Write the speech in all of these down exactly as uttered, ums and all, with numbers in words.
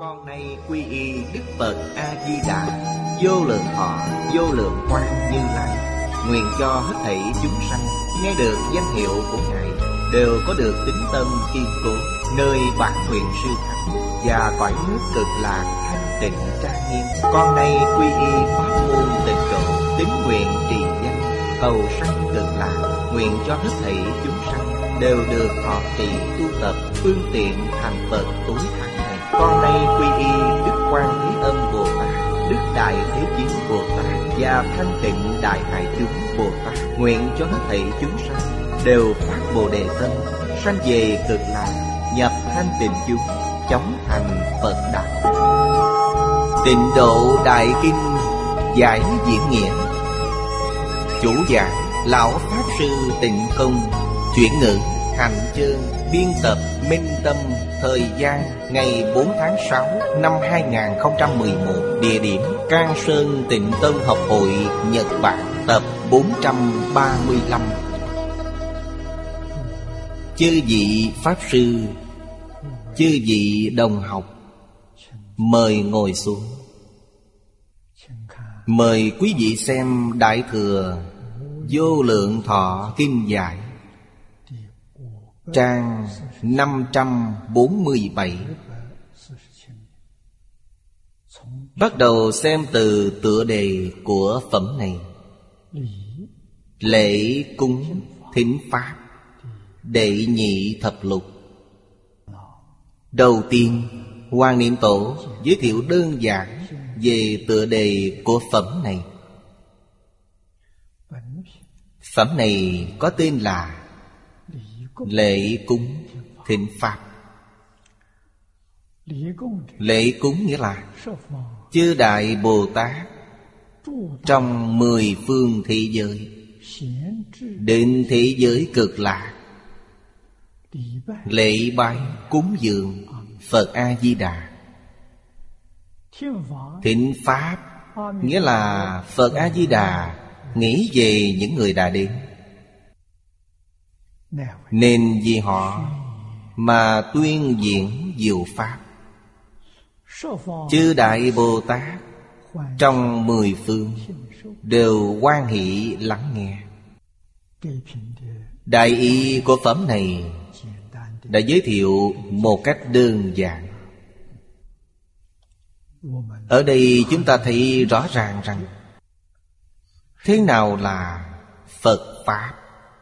Con nay quy y Đức Phật A-di-đà, vô lượng thọ, vô lượng quang Như Lai. Nguyện cho hết thảy chúng sanh nghe được danh hiệu của Ngài đều có được tín tâm kiên cố, nơi bản nguyện siêu thắng và cõi nước cực lạc thanh tịnh trang nghiêm. Con nay quy y pháp môn tịnh độ, tín nguyện trì danh, cầu sanh cực lạc. Nguyện cho hết thảy chúng sanh đều được thọ trì tu tập phương tiện thành Phật tối thắng này. Con nay quy y Đức Quan Thế Âm Bồ Tát, Đức Đại Thế Chí Bồ Tát và Thanh Tịnh Đại Hải Chúng Bồ Tát. Nguyện cho hết thảy chúng sanh đều phát Bồ Đề tâm, sanh về cực lạc, nhập thanh tịnh chúng, chóng thành Phật đạo. Tịnh Độ Đại Kinh giải diễn nghĩa. Chủ giảng Lão Pháp Sư Tịnh Không. Chuyển ngữ Hành Chương. Biên tập Minh Tâm. Thời gian ngày bốn tháng sáu năm hai nghìn không trăm mười một. Địa điểm Cang Sơn Tịnh Tông Học Hội, Nhật Bản. Tập bốn trăm ba mươi lăm. Chư vị Pháp Sư, chư vị đồng học, mời ngồi xuống. Mời quý vị xem Đại Thừa Vô Lượng Thọ Kinh Giải, trang năm trăm bốn mươi bảy. Bắt đầu xem từ tựa đề của phẩm này. Lễ cúng thính pháp đệ nhị thập lục. Đầu tiên, Hoàng Niệm Tổ giới thiệu đơn giản về tựa đề của phẩm này. Phẩm này có tên là Lễ cúng thính pháp. Lễ cúng nghĩa là chư Đại Bồ Tát trong mười phương thế giới đến thế giới cực lạc lễ bái cúng dường Phật A-di-đà. Thính pháp nghĩa là Phật A-di-đà nghĩ về những người đã đến, nên vì họ mà tuyên diễn diệu pháp. Chư Đại Bồ Tát trong mười phương đều hoan hỷ lắng nghe. Đại ý của phẩm này đã giới thiệu một cách đơn giản. Ở đây chúng ta thấy rõ ràng rằng thế nào là Phật Pháp.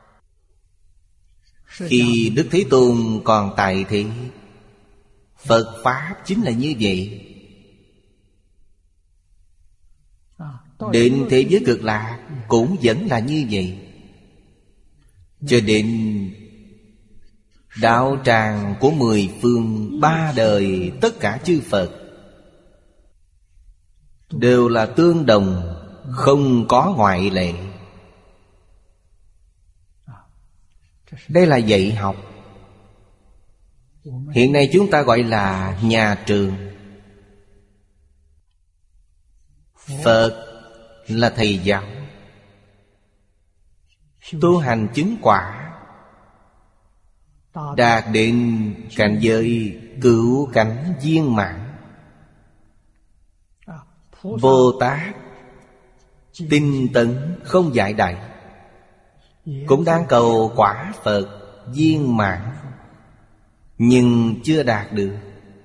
Khi Đức Thế Tôn còn tại thế, Phật Pháp chính là như vậy. Đến thế giới cực lạc cũng vẫn là như vậy. Cho đến đạo tràng của mười phương ba đời, tất cả chư Phật đều là tương đồng, không có ngoại lệ. Đây là dạy học. Hiện nay chúng ta gọi là nhà trường. Phật là thầy giáo. Tu hành chứng quả, đạt đến cảnh giới cửu cảnh viên mãn. Bồ Tát tinh tấn không giải đại, cũng đang cầu quả Phật viên mãn, nhưng chưa đạt được.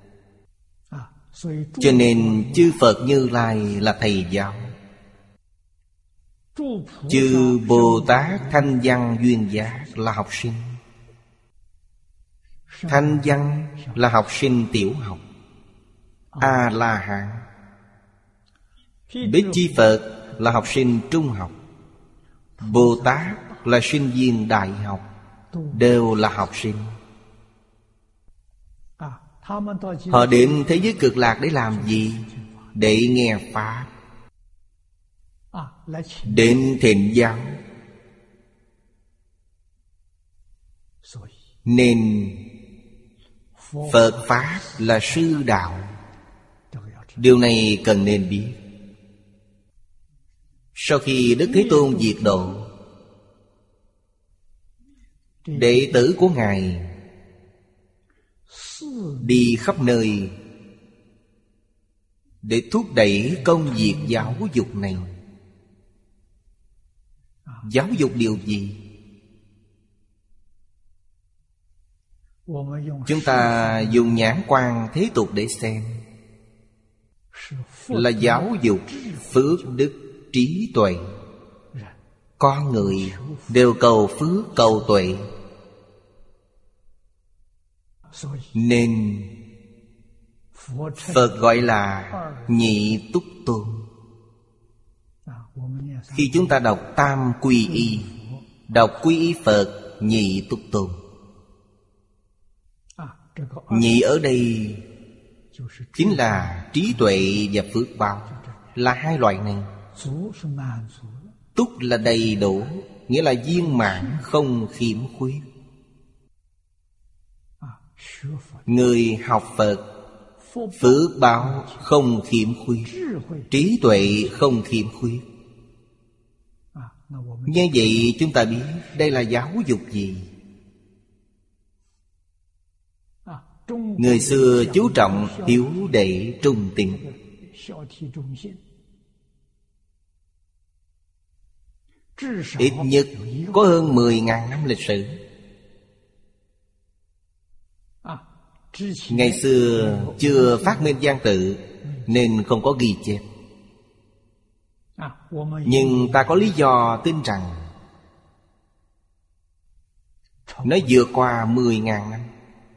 Cho nên chư Phật Như Lai là thầy giáo. Chư Bồ Tát Thanh Văn Duyên Giác là học sinh. Thanh Văn là học sinh tiểu học. A-la-hán. Bích Chi Phật là học sinh trung học. Bồ Tát là sinh viên đại học, đều là học sinh. Họ đến thế giới cực lạc để làm gì? Để nghe Pháp, đến thịnh giáo. Nên Phật Pháp là sư đạo. Điều này cần nên biết. Sau khi Đức Thế Tôn diệt độ, đệ tử của Ngài đi khắp nơi để thúc đẩy công việc giáo dục này. Giáo dục điều gì? Chúng ta dùng nhãn quan thế tục để xem, là giáo dục phước đức trí tuệ. Con người đều cầu phước cầu tuệ, nên Phật gọi là nhị túc tôn. Khi chúng ta đọc tam quy y, đọc quy y Phật nhị túc tôn. Nhị ở đây chính là trí tuệ và phước báo, là hai loại này. Túc là đầy đủ, nghĩa là viên mãn không khiếm khuyết. Người học Phật, phước báo không khiếm khuyết, trí tuệ không khiếm khuyết. Như vậy chúng ta biết đây là giáo dục gì? Người xưa chú trọng hiếu đệ trung tín. Ít nhất có hơn mười ngàn năm lịch sử. Ngày xưa chưa phát minh văn tự nên không có ghi chép. Nhưng ta có lý do tin rằng nó vượt qua mười ngàn năm.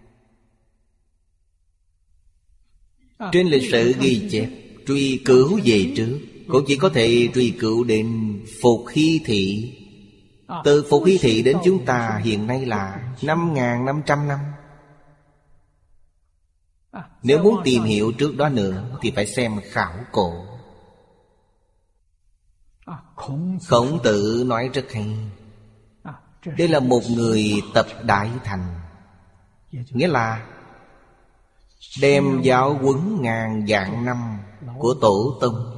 Trên lịch sử ghi chép truy cứu về trước, cũng chỉ có thể truy cứu đến Phục Hy Thị. Từ Phục Hy Thị đến chúng ta hiện nay là năm nghìn năm trăm năm. Nếu muốn tìm hiểu trước đó nữa thì phải xem khảo cổ. Khổng Tử nói rất hay. Đây là một người tập đại thành, nghĩa là đem giáo huấn ngàn vạn năm của tổ tông,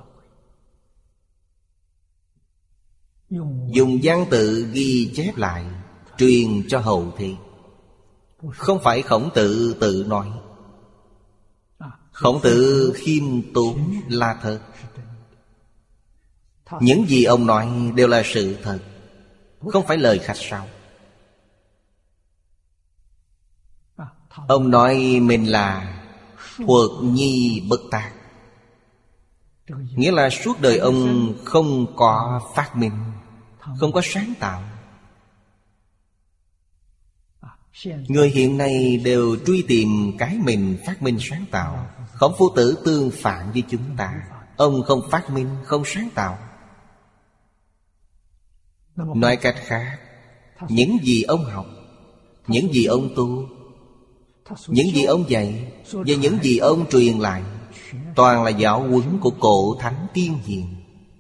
dùng văn tự ghi chép lại, truyền cho hậu thế. Không phải Khổng Tử tự nói. Khổng Tử khiêm tốn là thật. Những gì ông nói đều là sự thật, không phải lời khách sáo. Ông nói mình là thuật nhi bất tác, nghĩa là suốt đời ông không có phát minh, không có sáng tạo. Người hiện nay đều truy tìm cái mình phát minh sáng tạo. Khổng Phu Tử tương phản với chúng ta. Ông không phát minh, không sáng tạo. Nói cách khác, những gì ông học, những gì ông tu, những gì ông dạy và những gì ông truyền lại toàn là giáo huấn của cổ thánh tiên hiền.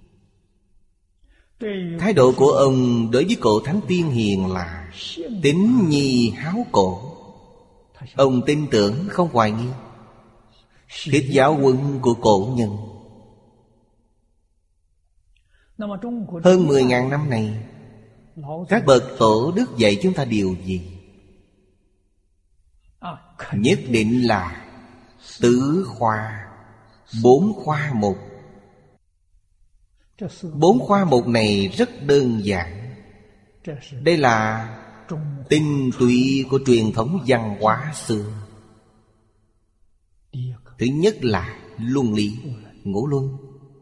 Thái độ của ông đối với cổ thánh tiên hiền là tín nhi háo cổ. Ông tin tưởng không hoài nghi, thích giáo huấn của cổ nhân. Hơn mười ngàn năm này, các bậc tổ đức dạy chúng ta điều gì? Nhất định là tứ khoa, bốn khoa mục. Bốn khoa mục này rất đơn giản. Đây là tinh túy của truyền thống văn hóa xưa. Thứ nhất là luân lý, ngũ luân.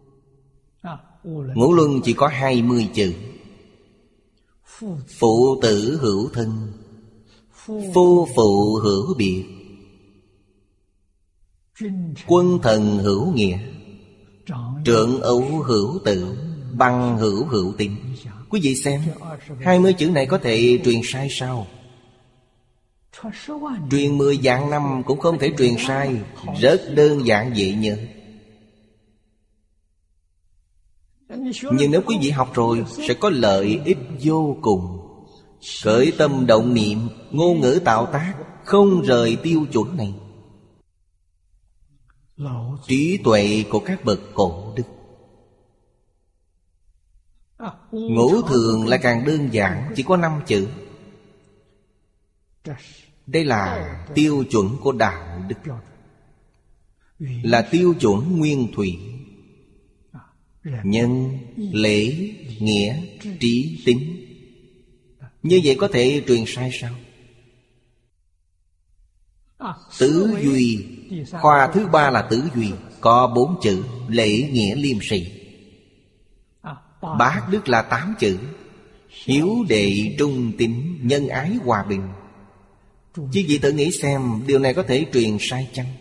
Ngũ luân chỉ có hai mươi chữ. Phụ tử hữu thân, phu phụ hữu biệt, quân thần hữu nghĩa, trượng ấu hữu tử, bằng hữu hữu tín. Quý vị xem, hai mươi chữ này có thể truyền sai sao? Truyền mười vạn năm cũng không thể truyền sai. Rất đơn giản dễ nhớ. Nhưng nếu quý vị học rồi sẽ có lợi ích vô cùng. Khởi tâm động niệm, ngôn ngữ tạo tác không rời tiêu chuẩn này. Trí tuệ của các bậc cổ đức. Ngũ thường lại càng đơn giản, chỉ có năm chữ. Đây là tiêu chuẩn của đạo đức. là tiêu chuẩn nguyên thủy. Nhân, lễ, nghĩa, trí, tín. Như vậy có thể truyền sai sao? Tứ duy. Khoa thứ ba là tứ duy, có bốn chữ: lễ, nghĩa, liêm, sĩ. Bát đức là tám chữ: hiếu, đệ, trung, tín, nhân ái, hòa bình. Chứ vị tự nghĩ xem, điều này có thể truyền sai chăng?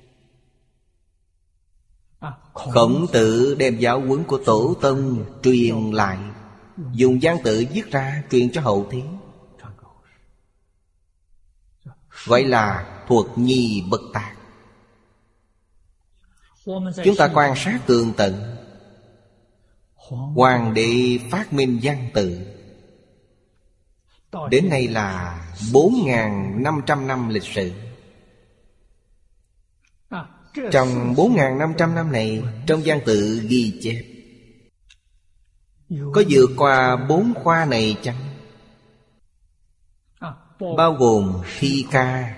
Khổng Tử đem giáo huấn của Tổ tông truyền lại, dùng văn tự viết ra truyền cho hậu thế, gọi là thuật nhi bất tạc. Chúng ta quan sát tường tận. Hoàng đế phát minh văn tự, đến nay là bốn nghìn năm trăm năm lịch sử. Trong bốn nghìn năm trăm năm này, trong văn tự ghi chép có vượt qua bốn khoa này chăng? Bao gồm thi ca,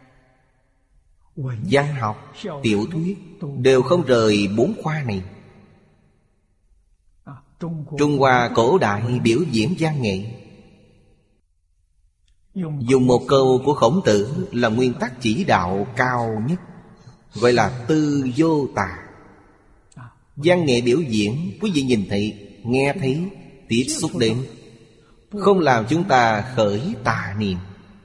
văn học, tiểu thuyết, đều không rời bốn khoa này. Trung Hoa cổ đại biểu diễn văn nghệ, dùng một câu của Khổng Tử là nguyên tắc chỉ đạo cao nhất, gọi là tư vô tà. Văn nghệ biểu diễn, quý vị nhìn thấy, nghe thấy, tiếp xúc đến, không làm chúng ta khởi tà niệm.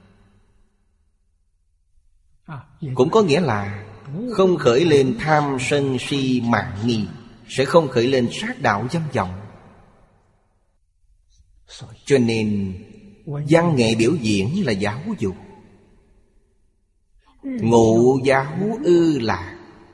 Cũng có nghĩa là không khởi lên tham sân si mạn nghi, sẽ không khởi lên sát đạo dâm vọng. Cho nên văn nghệ biểu diễn là giáo dục. Ngụ giáo ư lạc,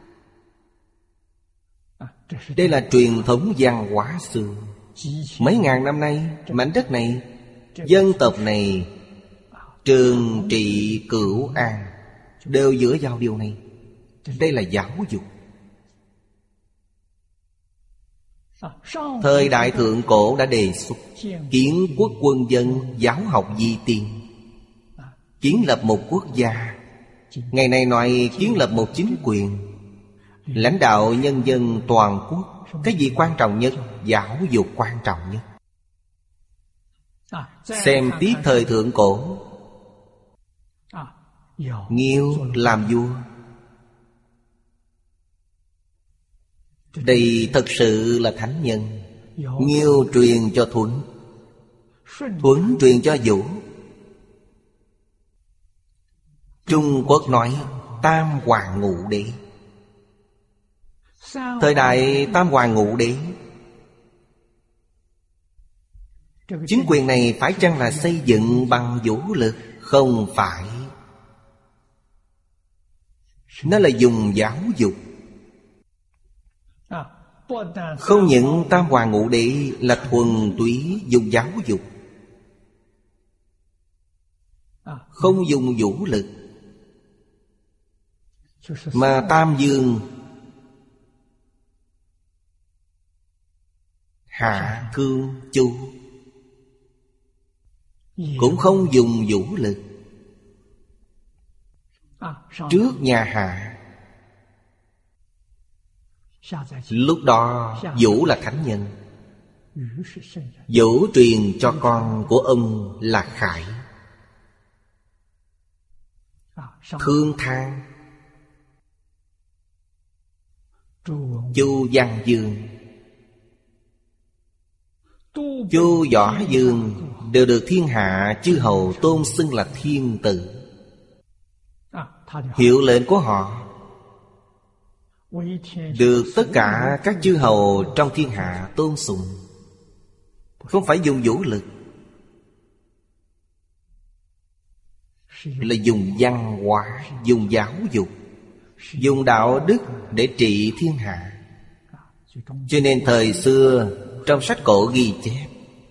đây là truyền thống văn hóa xưa. Mấy ngàn năm nay, mảnh đất này, dân tộc này trường trị cửu an, đều dựa vào điều này. Đây là giáo dục. Thời đại thượng cổ đã đề xuất kiến quốc quân dân, giáo học di tiên, kiến lập một quốc gia. Ngày nay nói kiến lập một chính quyền, lãnh đạo nhân dân toàn quốc. Cái gì quan trọng nhất? Giáo dục quan trọng nhất. Xem tiếp thời thượng cổ, Nghiêu làm vua. Đây thật sự là thánh nhân. Nghiêu truyền cho Thuấn, Thuấn truyền cho Vũ. Trung Quốc nói tam hoàng ngũ đế. Thời đại tam hoàng ngũ đế, chính quyền này phải chăng là xây dựng bằng vũ lực? Không phải. Nó là dùng giáo dục. Không những tam hoàng ngũ đế là thuần túy dùng giáo dục, không dùng vũ lực, mà Tam Vương, Hạ, Cương, Chu cũng không dùng vũ lực. Trước nhà Hạ, lúc đó Vũ là thánh nhân. Vũ truyền cho con của ông là Khải. Thương Thang, Chu Văn Dương, Chu Võ Dương đều được thiên hạ chư hầu tôn xưng là thiên tử. Hiệu lệnh của họ được tất cả các chư hầu trong thiên hạ tôn sùng. Không phải dùng vũ lực, là dùng văn hóa, dùng giáo dục, dùng đạo đức để trị thiên hạ. Cho nên thời xưa trong sách cổ ghi chép,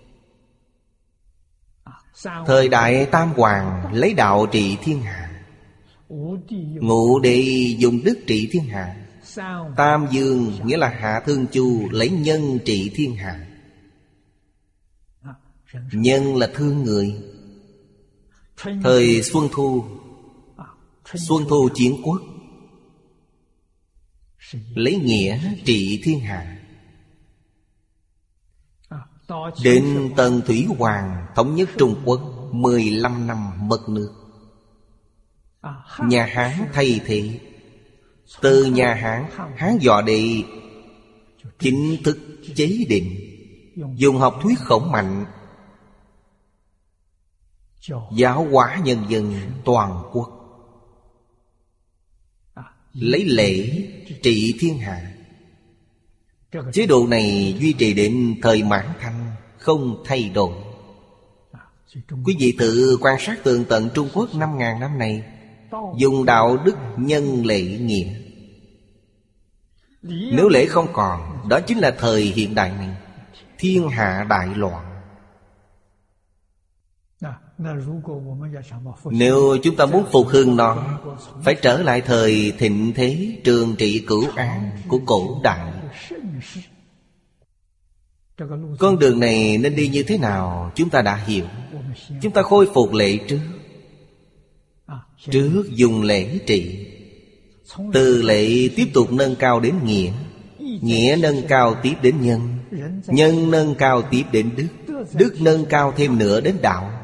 thời đại Tam Hoàng lấy đạo trị thiên hạ, Ngũ Đệ dùng đức trị thiên hạ, Tam Vương nghĩa là Hạ Thương Chu lấy nhân trị thiên hạ. Nhân là thương người. Thời Xuân Thu, Xuân Thu chiến quốc, lấy nghĩa trị thiên hạ. Đến Tần Thủy Hoàng thống nhất Trung Quốc, mười lăm năm mất nước. Nhà Hán thay thế. Từ nhà Hán, Hán Dọ Đệ chính thức chế định, dùng học thuyết Khổng Mạnh giáo hóa nhân dân toàn quốc, lấy lễ trị thiên hạ. Chế độ này duy trì đến thời Mãn Thanh, không thay đổi. Quý vị tự quan sát tường tận Trung Quốc năm ngàn năm này, dùng đạo đức nhân lễ nghĩa. Nếu lễ không còn, đó chính là thời hiện đại này, thiên hạ đại loạn. Nếu chúng ta muốn phục hưng nó, phải trở lại thời thịnh thế trường trị cửu an của cổ đại. Con đường này nên đi như thế nào chúng ta đã hiểu. Chúng ta khôi phục lễ trước. Trước dùng lễ trị, từ lễ tiếp tục nâng cao đến nghĩa, nghĩa nâng cao tiếp đến nhân, nhân nâng cao tiếp đến đức, đức nâng cao thêm nữa đến đạo.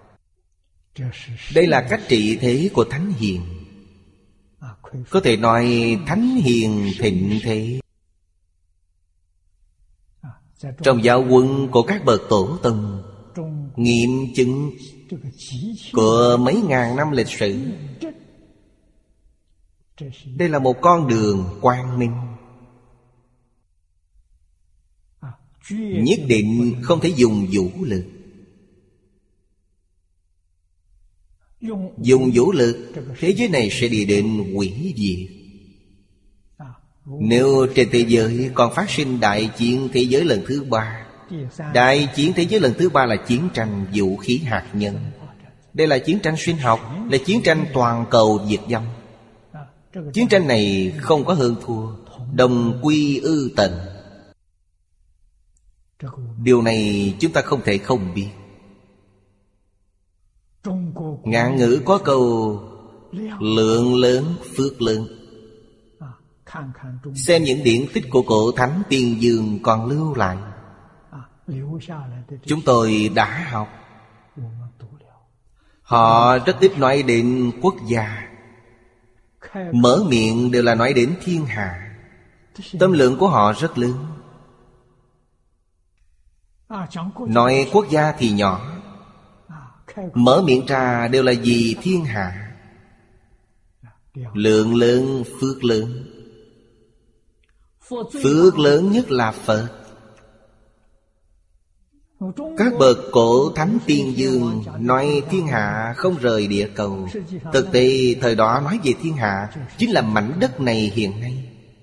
Đây là cách trị thế của Thánh Hiền. Có thể nói Thánh Hiền thịnh thế. Trong giáo huấn của các bậc tổ tông, nghiệm chứng của mấy ngàn năm lịch sử, đây là một con đường quang minh. Nhất định không thể dùng vũ lực. Dùng vũ lực, thế giới này sẽ đi đến hủy diệt. Nếu trên thế giới còn phát sinh đại chiến thế giới lần thứ ba, đại chiến thế giới lần thứ ba là chiến tranh vũ khí hạt nhân. Đây là chiến tranh sinh học, là chiến tranh toàn cầu diệt vong. Chiến tranh này không có hơn thua, đồng quy ư tận. Điều này chúng ta không thể không biết. Ngạn ngữ có câu lượng lớn phước lớn. Xem những điển tích của cổ thánh Tiên Dương còn lưu lại, chúng tôi đã học. Họ rất ít nói đến quốc gia, mở miệng đều là nói đến thiên hạ. Tâm lượng của họ rất lớn. Nói quốc gia thì nhỏ, mở miệng ra đều là vì thiên hạ. Lượng lớn phước lớn. Phước lớn nhất là Phật. Các bậc cổ thánh Tiên Dương nói thiên hạ không rời địa cầu. Thực tế thời đó nói về thiên hạ chính là mảnh đất này hiện nay.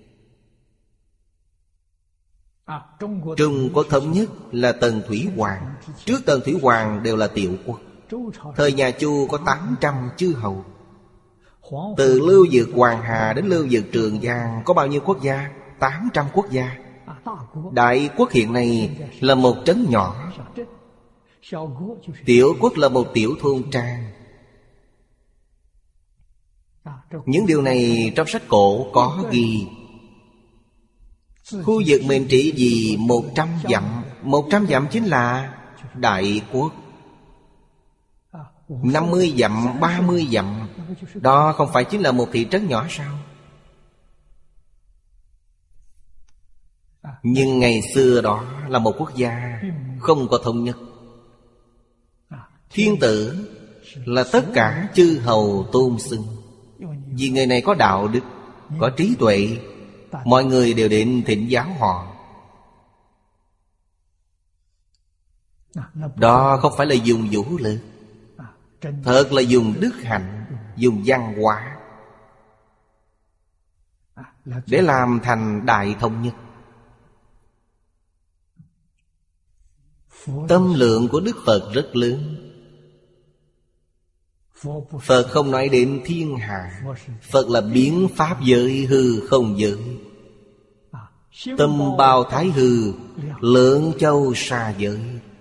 Trung Quốc thống nhất là Tần Thủy Hoàng. Trước Tần Thủy Hoàng đều là tiểu quốc. Thời nhà Chu có tám trăm chư hầu. Từ Lưu Vực Hoàng Hà đến Lưu Vực Trường Giang có bao nhiêu quốc gia? tám trăm quốc gia. Đại quốc hiện nay là một trấn nhỏ, tiểu quốc là một tiểu thôn trang. Những điều này trong sách cổ có ghi. Khu vực mình trị vì một trăm dặm. Một trăm dặm chính là đại quốc. Năm mươi dặm, ba mươi dặm, đó không phải chính là một thị trấn nhỏ sao? Nhưng ngày xưa đó là một quốc gia không có thống nhất. Thiên tử là tất cả chư hầu tôn xưng. Vì người này có đạo đức, có trí tuệ, mọi người đều đến thỉnh giáo họ. Đó không phải là dùng vũ lực, thật là dùng đức hạnh, dùng văn hóa để làm thành đại thống nhất. Tâm lượng của Đức Phật rất lớn. Phật không nói đến thiên hạ. Phật là biến pháp giới hư không giới. Tâm bao thái hư, lượng châu xa giới.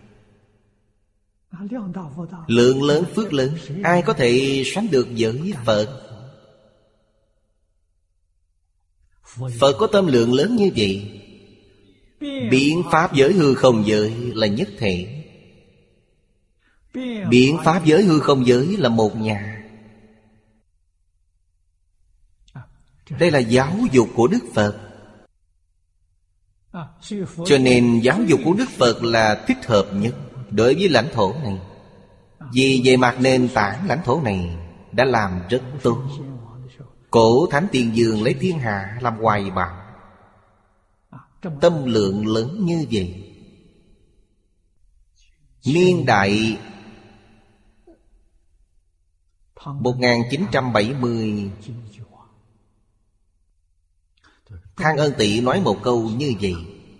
Lượng lớn phước lớn, ai có thể sánh được với Phật? Phật có tâm lượng lớn như vậy. Biến pháp giới hư không giới là nhất thể. Biến pháp giới hư không giới là một nhà. Đây là giáo dục của Đức Phật. Cho nên giáo dục của Đức Phật là thích hợp nhất đối với lãnh thổ này. Vì về mặt nền tảng lãnh thổ này đã làm rất tốt. Cổ Thánh Tiên Dương lấy thiên hạ làm hoài bão. Tâm lượng lớn như vậy. Niên đại một nghìn chín trăm bảy mươi, Thang Ân Tỵ nói một câu như vậy.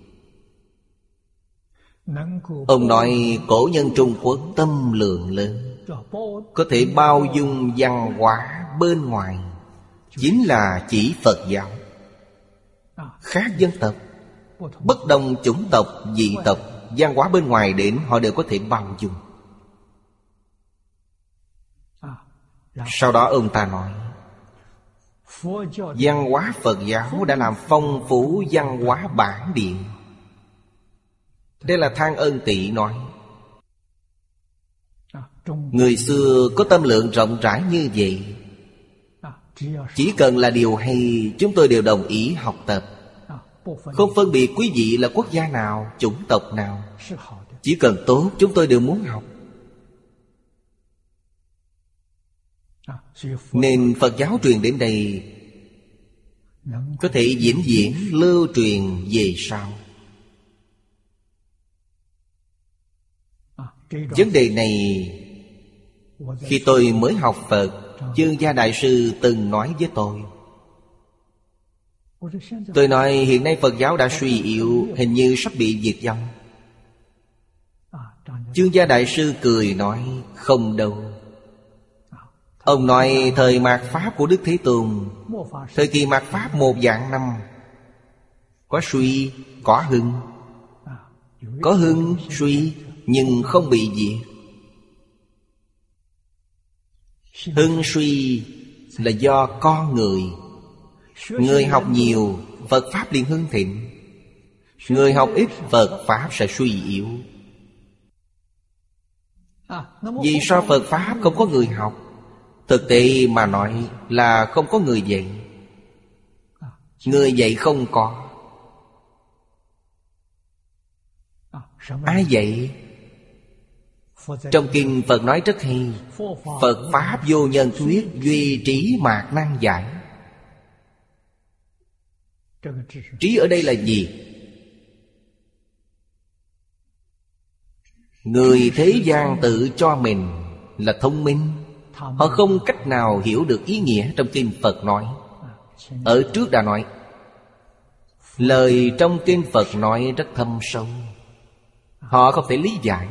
Ông nói cổ nhân Trung Quốc tâm lượng lớn, có thể bao dung văn hóa bên ngoài, chính là chỉ Phật giáo. Khác dân tộc, bất đồng chủng tộc, dị tộc, văn hóa bên ngoài đến họ đều có thể bao dung. Sau đó ông ta nói văn hóa Phật giáo đã làm phong phú văn hóa bản địa. Đây là Thang Ân Tỵ nói. Người xưa có tâm lượng rộng rãi như vậy. Chỉ cần là điều hay, chúng tôi đều đồng ý học tập. Không phân biệt quý vị là quốc gia nào, chủng tộc nào. Chỉ cần tốt, chúng tôi đều muốn học. Nên Phật giáo truyền đến đây có thể vĩnh viễn lưu truyền về sau. Vấn đề này khi tôi mới học Phật, Chương Gia Đại Sư từng nói với tôi. Tôi nói hiện nay Phật giáo đã suy yếu, hình như sắp bị diệt vong. Chương Gia Đại Sư cười nói không đâu. Ông nói thời mạt Pháp của Đức Thế Tôn, thời kỳ mạt Pháp một vạn năm, có suy, có hưng. Có hưng, suy, nhưng không bị diệt. Hưng suy là do con người. Người học nhiều, Phật Pháp liền hưng thịnh. Người học ít, Phật Pháp sẽ suy yếu. Vì sao Phật Pháp không có người học? Thực tế mà nói là không có người dạy. Người dạy không có. Ai dạy? Trong kinh Phật nói rất hay. Phật Pháp vô nhân thuyết, duy trí mạt năng giải. Trí ở đây là gì? Người thế gian tự cho mình là thông minh. Họ không cách nào hiểu được ý nghĩa trong kinh Phật nói. Ở trước đã nói, lời trong kinh Phật nói rất thâm sâu. Họ không thể lý giải.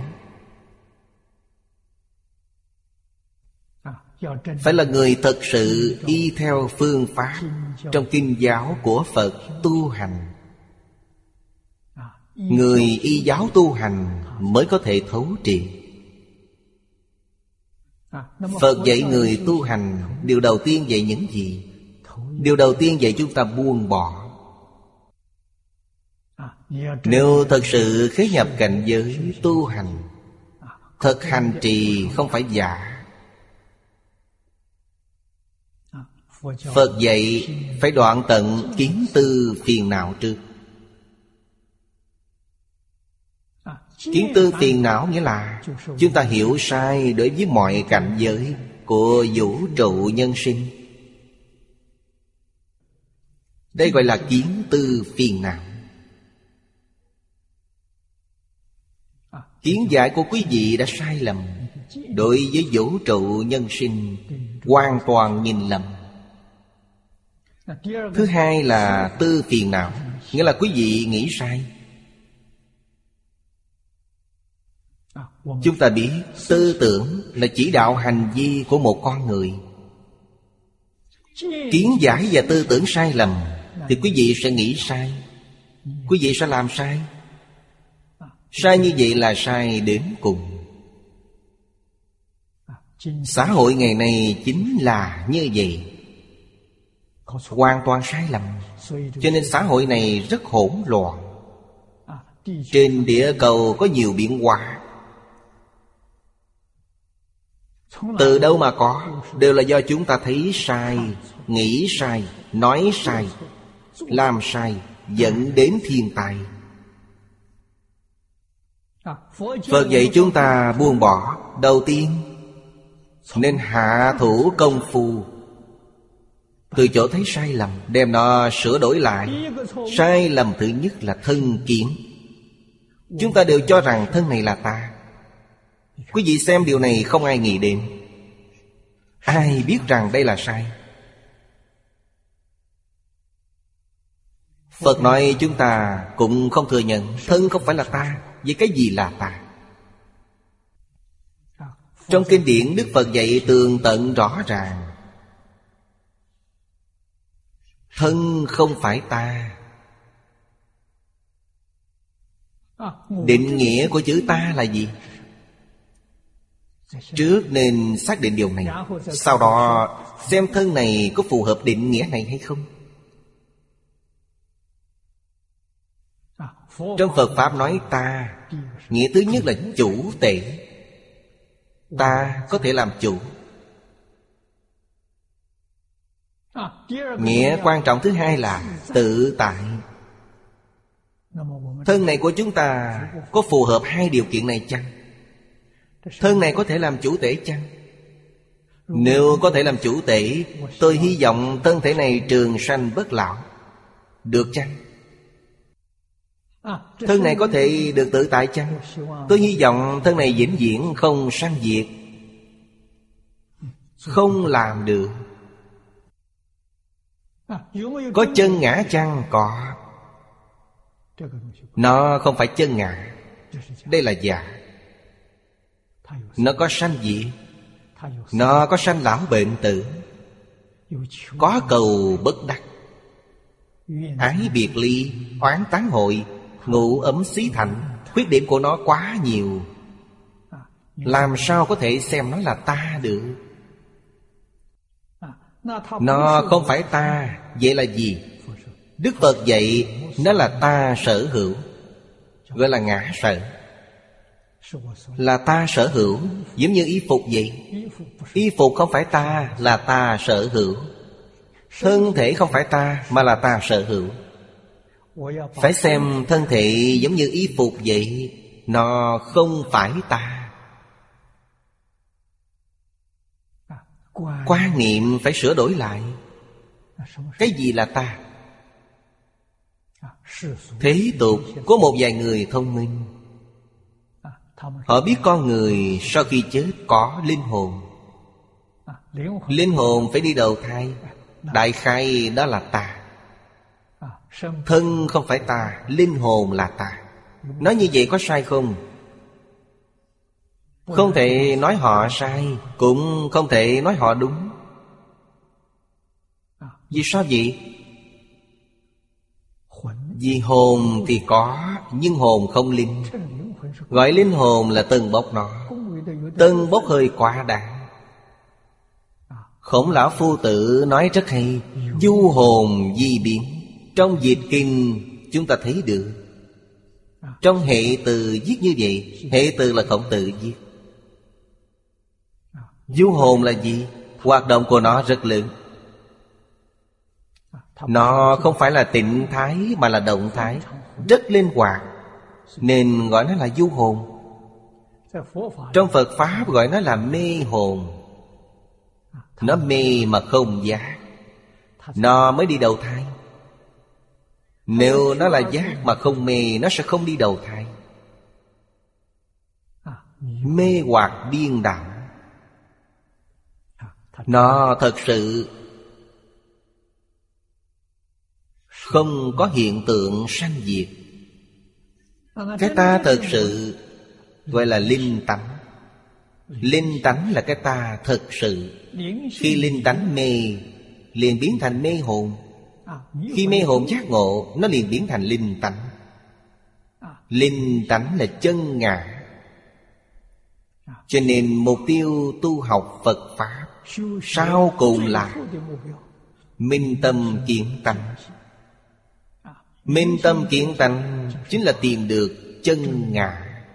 Phải là người thật sự y theo phương pháp trong kinh giáo của Phật tu hành. Người y giáo tu hành mới có thể thấu triệt. Phật dạy người tu hành, điều đầu tiên dạy những gì? Điều đầu tiên dạy chúng ta buông bỏ. Nếu thật sự khế nhập cảnh giới tu hành, thật hành trì không phải giả. Phật dạy phải đoạn tận kiến tư phiền não trước. Kiến tư phiền não nghĩa là chúng ta hiểu sai đối với mọi cảnh giới của vũ trụ nhân sinh. Đây gọi là kiến tư phiền não. Kiến giải của quý vị đã sai lầm. Đối với vũ trụ nhân sinh hoàn toàn nhìn lầm. Thứ hai là tư phiền não, nghĩa là quý vị nghĩ sai. Chúng ta biết tư tưởng là chỉ đạo hành vi của một con người. Kiến giải và tư tưởng sai lầm thì quý vị sẽ nghĩ sai. Quý vị sẽ làm sai. Sai như vậy là sai đến cùng. Xã hội ngày nay chính là như vậy. hoàn toàn sai lầm. Cho nên xã hội này rất hỗn loạn. Trên địa cầu có nhiều biến hóa. Từ đâu mà có? Đều là do chúng ta thấy sai, nghĩ sai, nói sai, làm sai, dẫn đến thiên tai. Phật dạy chúng ta buông bỏ. Đầu tiên nên hạ thủ công phu, từ chỗ thấy sai lầm đem nó sửa đổi lại. Sai lầm thứ nhất là thân kiến. Chúng ta đều cho rằng thân này là ta. Quý vị xem điều này không ai nghĩ đến. Ai biết rằng đây là sai? Phật nói chúng ta cũng không thừa nhận thân không phải là ta. Vậy cái gì là ta? Trong kinh điển Đức Phật dạy tường tận rõ ràng. Thân không phải ta. Định nghĩa của chữ ta là gì? Trước nên xác định điều này, sau đó xem thân này có phù hợp định nghĩa này hay không. Trong Phật Pháp nói ta, nghĩa thứ nhất là chủ tể. Ta có thể làm chủ. Nghĩa quan trọng thứ hai là tự tại. Thân này của chúng ta có phù hợp hai điều kiện này chăng? Thân này có thể làm chủ tể chăng? Nếu có thể làm chủ tể, tôi hy vọng thân thể này trường sanh bất lão. Được chăng? Thân này có thể được tự tại chăng? Tôi hy vọng thân này vĩnh viễn không sanh diệt. Không làm được. Có chân ngã chăng? Có. Nó không phải chân ngã. Đây là giả. Nó có sanh diệt. Nó có sanh lão bệnh tử. Có cầu bất đắc. Ái biệt ly, oán tán hội, ngụ ấm xí thành. Khuyết điểm của nó quá nhiều. Làm sao có thể xem nó là ta được? Nó không phải ta. Vậy là gì? Đức Phật dạy nó là ta sở hữu, gọi là ngã sở. Là ta sở hữu. Giống như y phục vậy. Y phục không phải ta, là ta sở hữu. Thân thể không phải ta, mà là ta sở hữu. Phải xem thân thể giống như y phục vậy. Nó không phải ta. Quan niệm phải sửa đổi lại. Cái gì là ta? Thế tục có một vài người thông minh. Họ biết con người sau khi chết có linh hồn. Linh hồn phải đi đầu thai. Đại khái đó là ta. Thân không phải ta, linh hồn là ta. Nói như vậy có sai không? Không thể nói họ sai, cũng không thể nói họ đúng. Vì sao vậy? Vì hồn thì có, nhưng hồn không linh. Gọi linh hồn là tân bốc nó. Tân bốc hơi quá đáng. Khổng lão phu tử nói rất hay. Du hồn di biến. Trong dịch kinh chúng ta thấy được. Trong hệ từ viết như vậy. Hệ từ là Khổng Tử viết. Du hồn là gì? Hoạt động của nó rất lớn. Nó không phải là tịnh thái mà là động thái. Rất linh hoạt. Nên gọi nó là du hồn. Trong Phật Pháp gọi nó là mê hồn. Nó mê mà không giác. Nó mới đi đầu thai. Nếu nó là giác mà không mê, nó sẽ không đi đầu thai. Mê hoặc điên đảo. Nó thật sự không có hiện tượng sanh diệt. Cái ta thật sự gọi là linh tánh. Linh tánh là cái ta thật sự. Khi linh tánh mê, liền biến thành mê hồn. Khi mê hồn giác ngộ, nó liền biến thành linh tánh. Linh tánh là chân ngã. Cho nên mục tiêu tu học Phật Pháp sau cùng là Minh tâm kiến tánh. Minh tâm kiến tánh chính là tìm được chân ngã.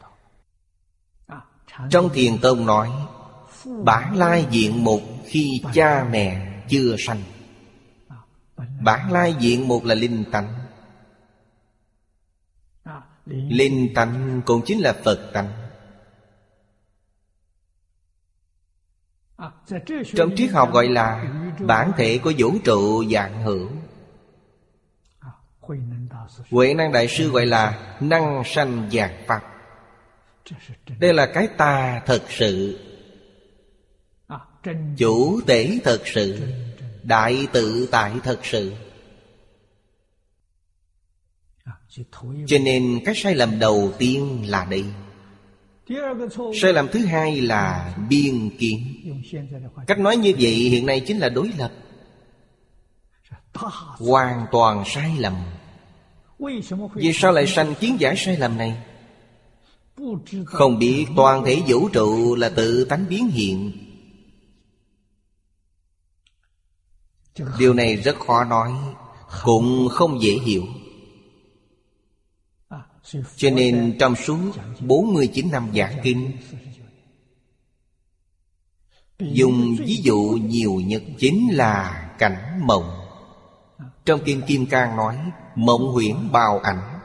Trong Thiền Tông nói bản lai diện mục khi cha mẹ chưa sanh. Bản lai diện mục là linh tánh. Linh tánh cũng chính là Phật tánh. Trong triết học gọi là bản thể của vũ trụ vạn hữu. Huệ Năng Đại Sư gọi là năng sanh vạn pháp. Đây là cái ta thật sự, chủ tể thật sự, đại tự tại thật sự. Cho nên cái sai lầm đầu tiên là đây. Sai lầm thứ hai là biên kiến. Cách nói như vậy hiện nay chính là đối lập, hoàn toàn sai lầm. Vì sao lại sanh kiến giải sai lầm này? Không biết toàn thể vũ trụ là tự tánh biến hiện. Điều này rất khó nói, cũng không dễ hiểu. Cho nên trong suốt bốn mươi chín năm giảng kinh, dùng ví dụ nhiều nhất chính là cảnh mộng. Trong Kinh Kim Cang nói mộng huyễn bào ảnh.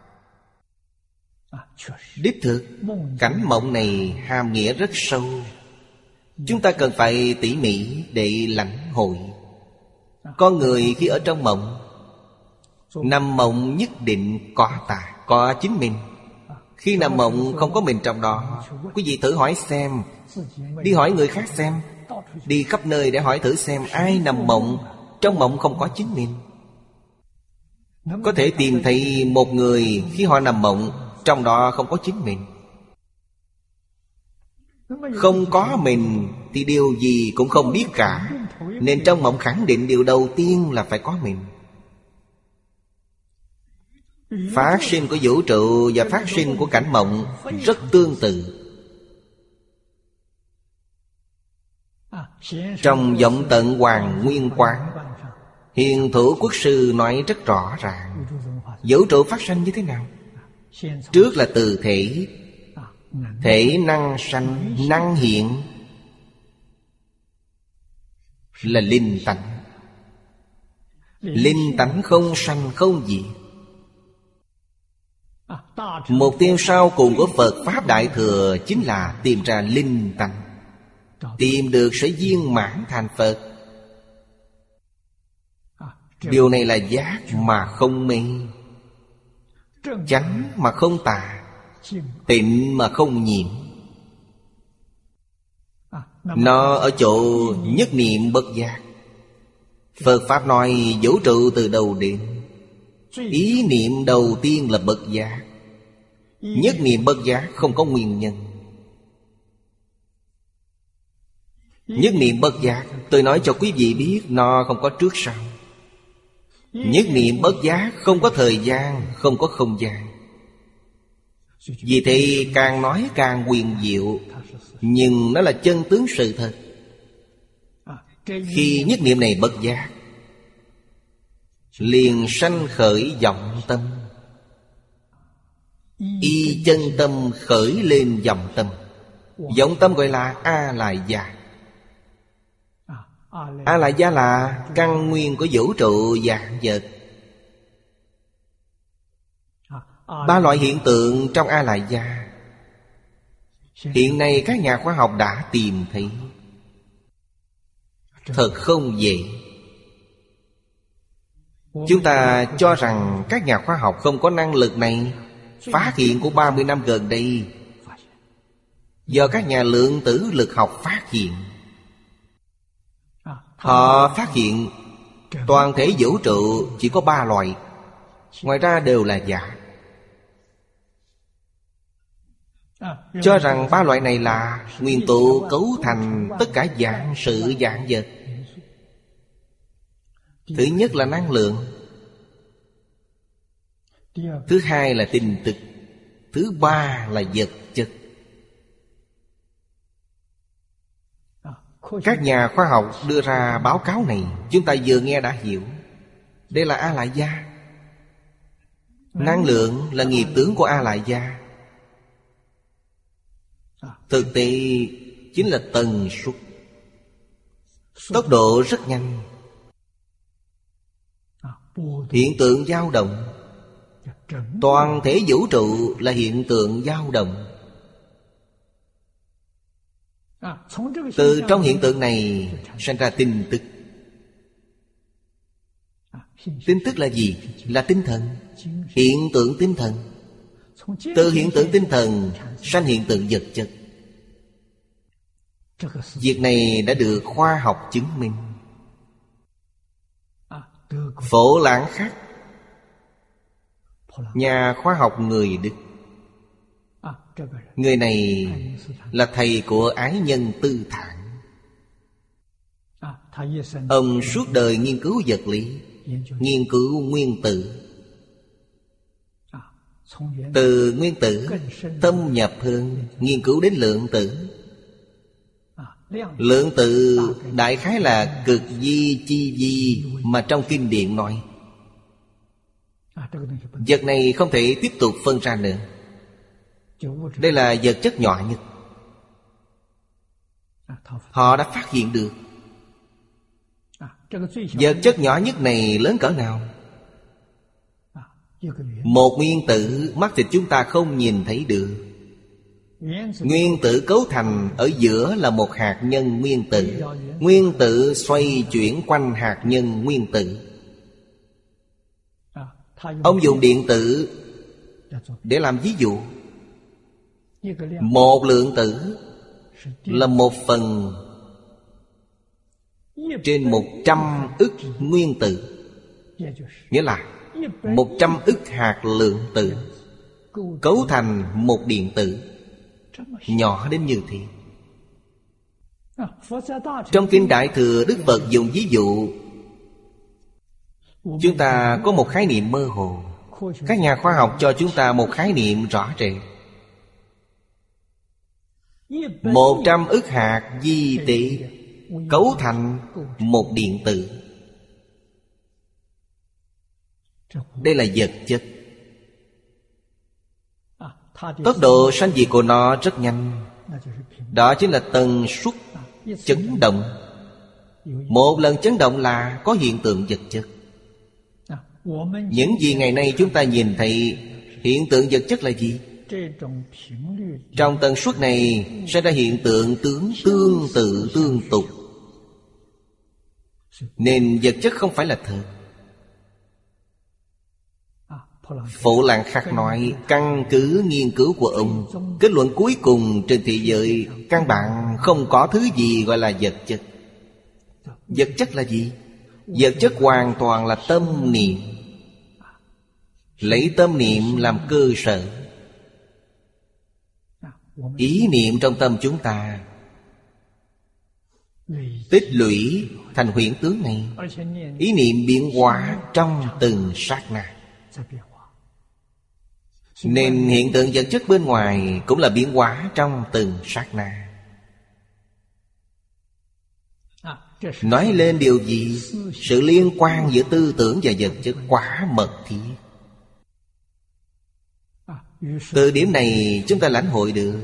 Đích thực, cảnh mộng này hàm nghĩa rất sâu. Chúng ta cần phải tỉ mỉ để lãnh hội. Con người khi ở trong mộng, nằm mộng nhất định có ta, có chính mình. Khi nằm mộng không có mình trong đó. Quý vị thử hỏi xem, đi hỏi người khác xem, đi khắp nơi để hỏi thử xem ai nằm mộng, trong mộng không có chính mình. Có thể tìm thấy một người khi họ nằm mộng, trong đó không có chính mình. Không có mình thì điều gì cũng không biết cả. Nên trong mộng khẳng định điều đầu tiên là phải có mình. Phát sinh của vũ trụ và phát sinh của cảnh mộng rất tương tự. Trong Vọng Tận Hoàng Nguyên Quán, Hiền Thủ Quốc Sư nói rất rõ ràng vũ trụ phát sinh như thế nào. Trước là từ thể. Thể năng sanh, năng hiện là linh tánh. Linh tánh không sanh không diệt. Mục tiêu sau cùng của Phật Pháp Đại Thừa chính là tìm ra linh tánh, tìm được sẽ viên mãn thành Phật. Điều này là giác mà không mê, chánh mà không tà, tịnh mà không nhiễm. Nó ở chỗ nhất niệm bất giác. Phật Pháp nói vũ trụ từ đầu đến, ý niệm đầu tiên là bất giác. Nhất niệm bất giác không có nguyên nhân. Nhất niệm bất giác, tôi nói cho quý vị biết, nó không có trước sau. Nhất niệm bất giác không có thời gian, không có không gian. Vì thế càng nói càng huyền diệu, nhưng nó là chân tướng sự thật. Khi nhất niệm này bất giác, liền sanh khởi vọng tâm. Y chân tâm khởi lên vọng tâm. Vọng tâm gọi là A-lại gia. A-lại gia là căn nguyên của vũ trụ vạn vật. Ba loại hiện tượng trong A-lại gia hiện nay các nhà khoa học đã tìm thấy. Thật không dễ. Chúng ta cho rằng các nhà khoa học không có năng lực này. Phát hiện của ba mươi năm gần đây do các nhà lượng tử lực học phát hiện. Họ phát hiện toàn thể vũ trụ chỉ có ba loại, ngoài ra đều là giả. Cho rằng ba loại này là nguyên tố cấu thành tất cả vạn sự vạn vật. Thứ nhất là năng lượng. Thứ hai là tinh tức. Thứ ba là vật chất. Các nhà khoa học đưa ra báo cáo này, chúng ta vừa nghe đã hiểu. Đây là A Lại Gia. Năng lượng là nghiệp tướng của A Lại Gia. Thực tế chính là tần suất, tốc độ rất nhanh. Hiện tượng dao động. Toàn thể vũ trụ là hiện tượng dao động. Từ trong hiện tượng này sinh ra tin tức. Tin tức là gì? Là tinh thần. Hiện tượng tinh thần. Từ hiện tượng tinh thần sanh hiện tượng vật chất. Việc này đã được khoa học chứng minh. Phổ Lãng Khắc, nhà khoa học người Đức. Người này là thầy của ái nhân Tư Thản. Ông suốt đời nghiên cứu vật lý, nghiên cứu nguyên tử. Từ nguyên tử thâm nhập hơn, nghiên cứu đến lượng tử. Lượng tử đại khái là cực vi chi vi mà trong kinh điển nói. Vật này không thể tiếp tục phân ra nữa. Đây là vật chất nhỏ nhất. Họ đã phát hiện được. Vật chất nhỏ nhất này lớn cỡ nào? Một nguyên tử mắt thịt chúng ta không nhìn thấy được. Nguyên tử cấu thành ở giữa là một hạt nhân nguyên tử. Nguyên tử xoay chuyển quanh hạt nhân nguyên tử. Ông dùng điện tử để làm ví dụ. Một lượng tử là một phần trên một trăm ức nguyên tử. Nghĩa là một trăm ức hạt lượng tử cấu thành một điện tử. Nhỏ đến như thế. Trong Kinh Đại Thừa, Đức Phật dùng ví dụ. Chúng ta có một khái niệm mơ hồ. Các nhà khoa học cho chúng ta một khái niệm rõ rệt. Một trăm ức hạt vi tỷ cấu thành một điện tử. Đây là vật chất. Tốc độ sanh diệt của nó rất nhanh. Đó chính là tần suất chấn động. Một lần chấn động là có hiện tượng vật chất. Những gì ngày nay chúng ta nhìn thấy, hiện tượng vật chất là gì? Trong tần suất này sẽ ra hiện tượng tướng tương tự tương tục. Nên vật chất không phải là thật. Phổ Lãng Khắc nói, căn cứ nghiên cứu của ông, kết luận cuối cùng trên thế giới căn bản không có thứ gì gọi là vật chất. Vật chất là gì? Vật chất hoàn toàn là tâm niệm. Lấy tâm niệm làm cơ sở. Ý niệm trong tâm chúng ta tích lũy thành huyễn tướng này. Ý niệm biến hóa trong từng sát na. Nên hiện tượng vật chất bên ngoài cũng là biến hóa trong từng sát na. Nói lên điều gì? Sự liên quan giữa tư tưởng và vật chất quá mật thiết. Từ điểm này chúng ta lãnh hội được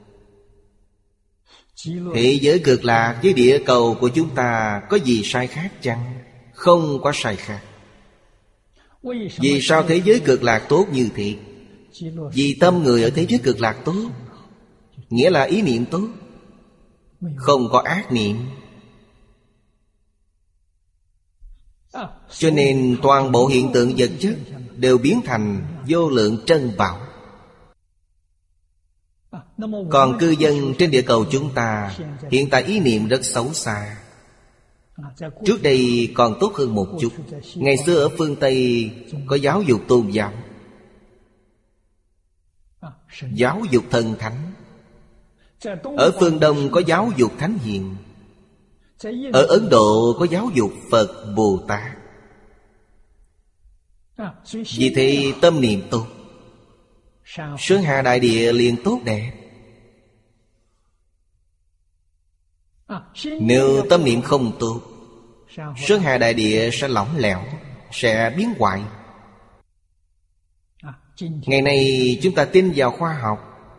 thế giới cực lạc với địa cầu của chúng ta có gì sai khác chăng? Không có sai khác. Vì sao thế giới cực lạc tốt như thế? Vì tâm người ở thế giới cực lạc tốt. Nghĩa là ý niệm tốt, không có ác niệm. Cho nên toàn bộ hiện tượng vật chất đều biến thành vô lượng trân bảo. Còn cư dân trên địa cầu chúng ta hiện tại ý niệm rất xấu xa. Trước đây còn tốt hơn một chút. Ngày xưa ở phương Tây có giáo dục tôn giáo, giáo dục thần thánh. Ở phương Đông có giáo dục thánh hiền. Ở Ấn Độ có giáo dục Phật Bồ Tát. Vì thế tâm niệm tốt, Sơn Hà Đại Địa liền tốt đẹp. Nếu tâm niệm không tốt, Sơn Hà đại địa sẽ lỏng lẻo, sẽ biến hoại. Ngày nay chúng ta tin vào khoa học,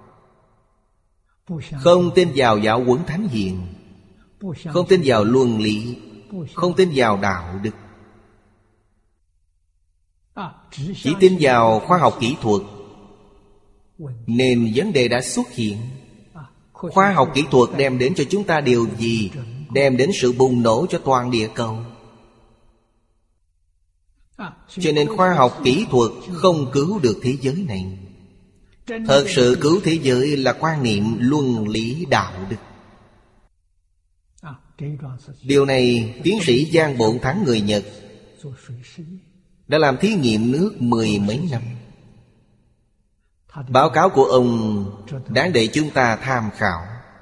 không tin vào giáo huấn thánh hiền, không tin vào luân lý, không tin vào đạo đức, chỉ tin vào khoa học kỹ thuật, nên vấn đề đã xuất hiện. Khoa học kỹ thuật đem đến cho chúng ta điều gì? Đem đến sự bùng nổ cho toàn địa cầu. Cho nên khoa học kỹ thuật không cứu được thế giới này. Thật sự cứu thế giới là quan niệm luân lý đạo đức. Điều này tiến sĩ Giang Bộn Thắng người Nhật đã làm thí nghiệm nước mười mấy năm. Báo cáo của ông đáng để chúng ta tham khảo.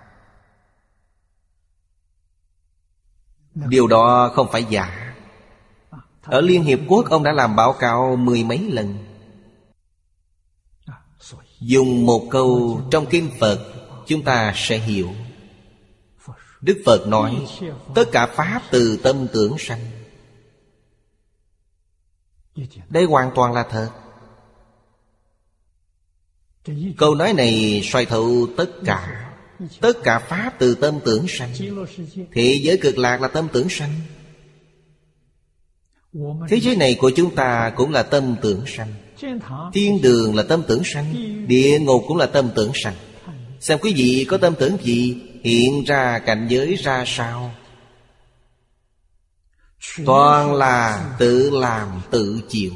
Điều đó không phải giả. Ở Liên Hiệp Quốc ông đã làm báo cáo mười mấy lần. Dùng một câu trong kinh Phật chúng ta sẽ hiểu. Đức Phật nói tất cả pháp từ tâm tưởng sanh. Đây hoàn toàn là thật. Câu nói này xoay thấu tất cả. Tất cả pháp từ tâm tưởng sanh. Thế giới cực lạc là tâm tưởng sanh. Thế giới này của chúng ta cũng là tâm tưởng sanh. Thiên đường là tâm tưởng sanh. Địa ngục cũng là tâm tưởng sanh. Xem quý vị có tâm tưởng gì, hiện ra cảnh giới ra sao? Toàn là tự làm tự chịu.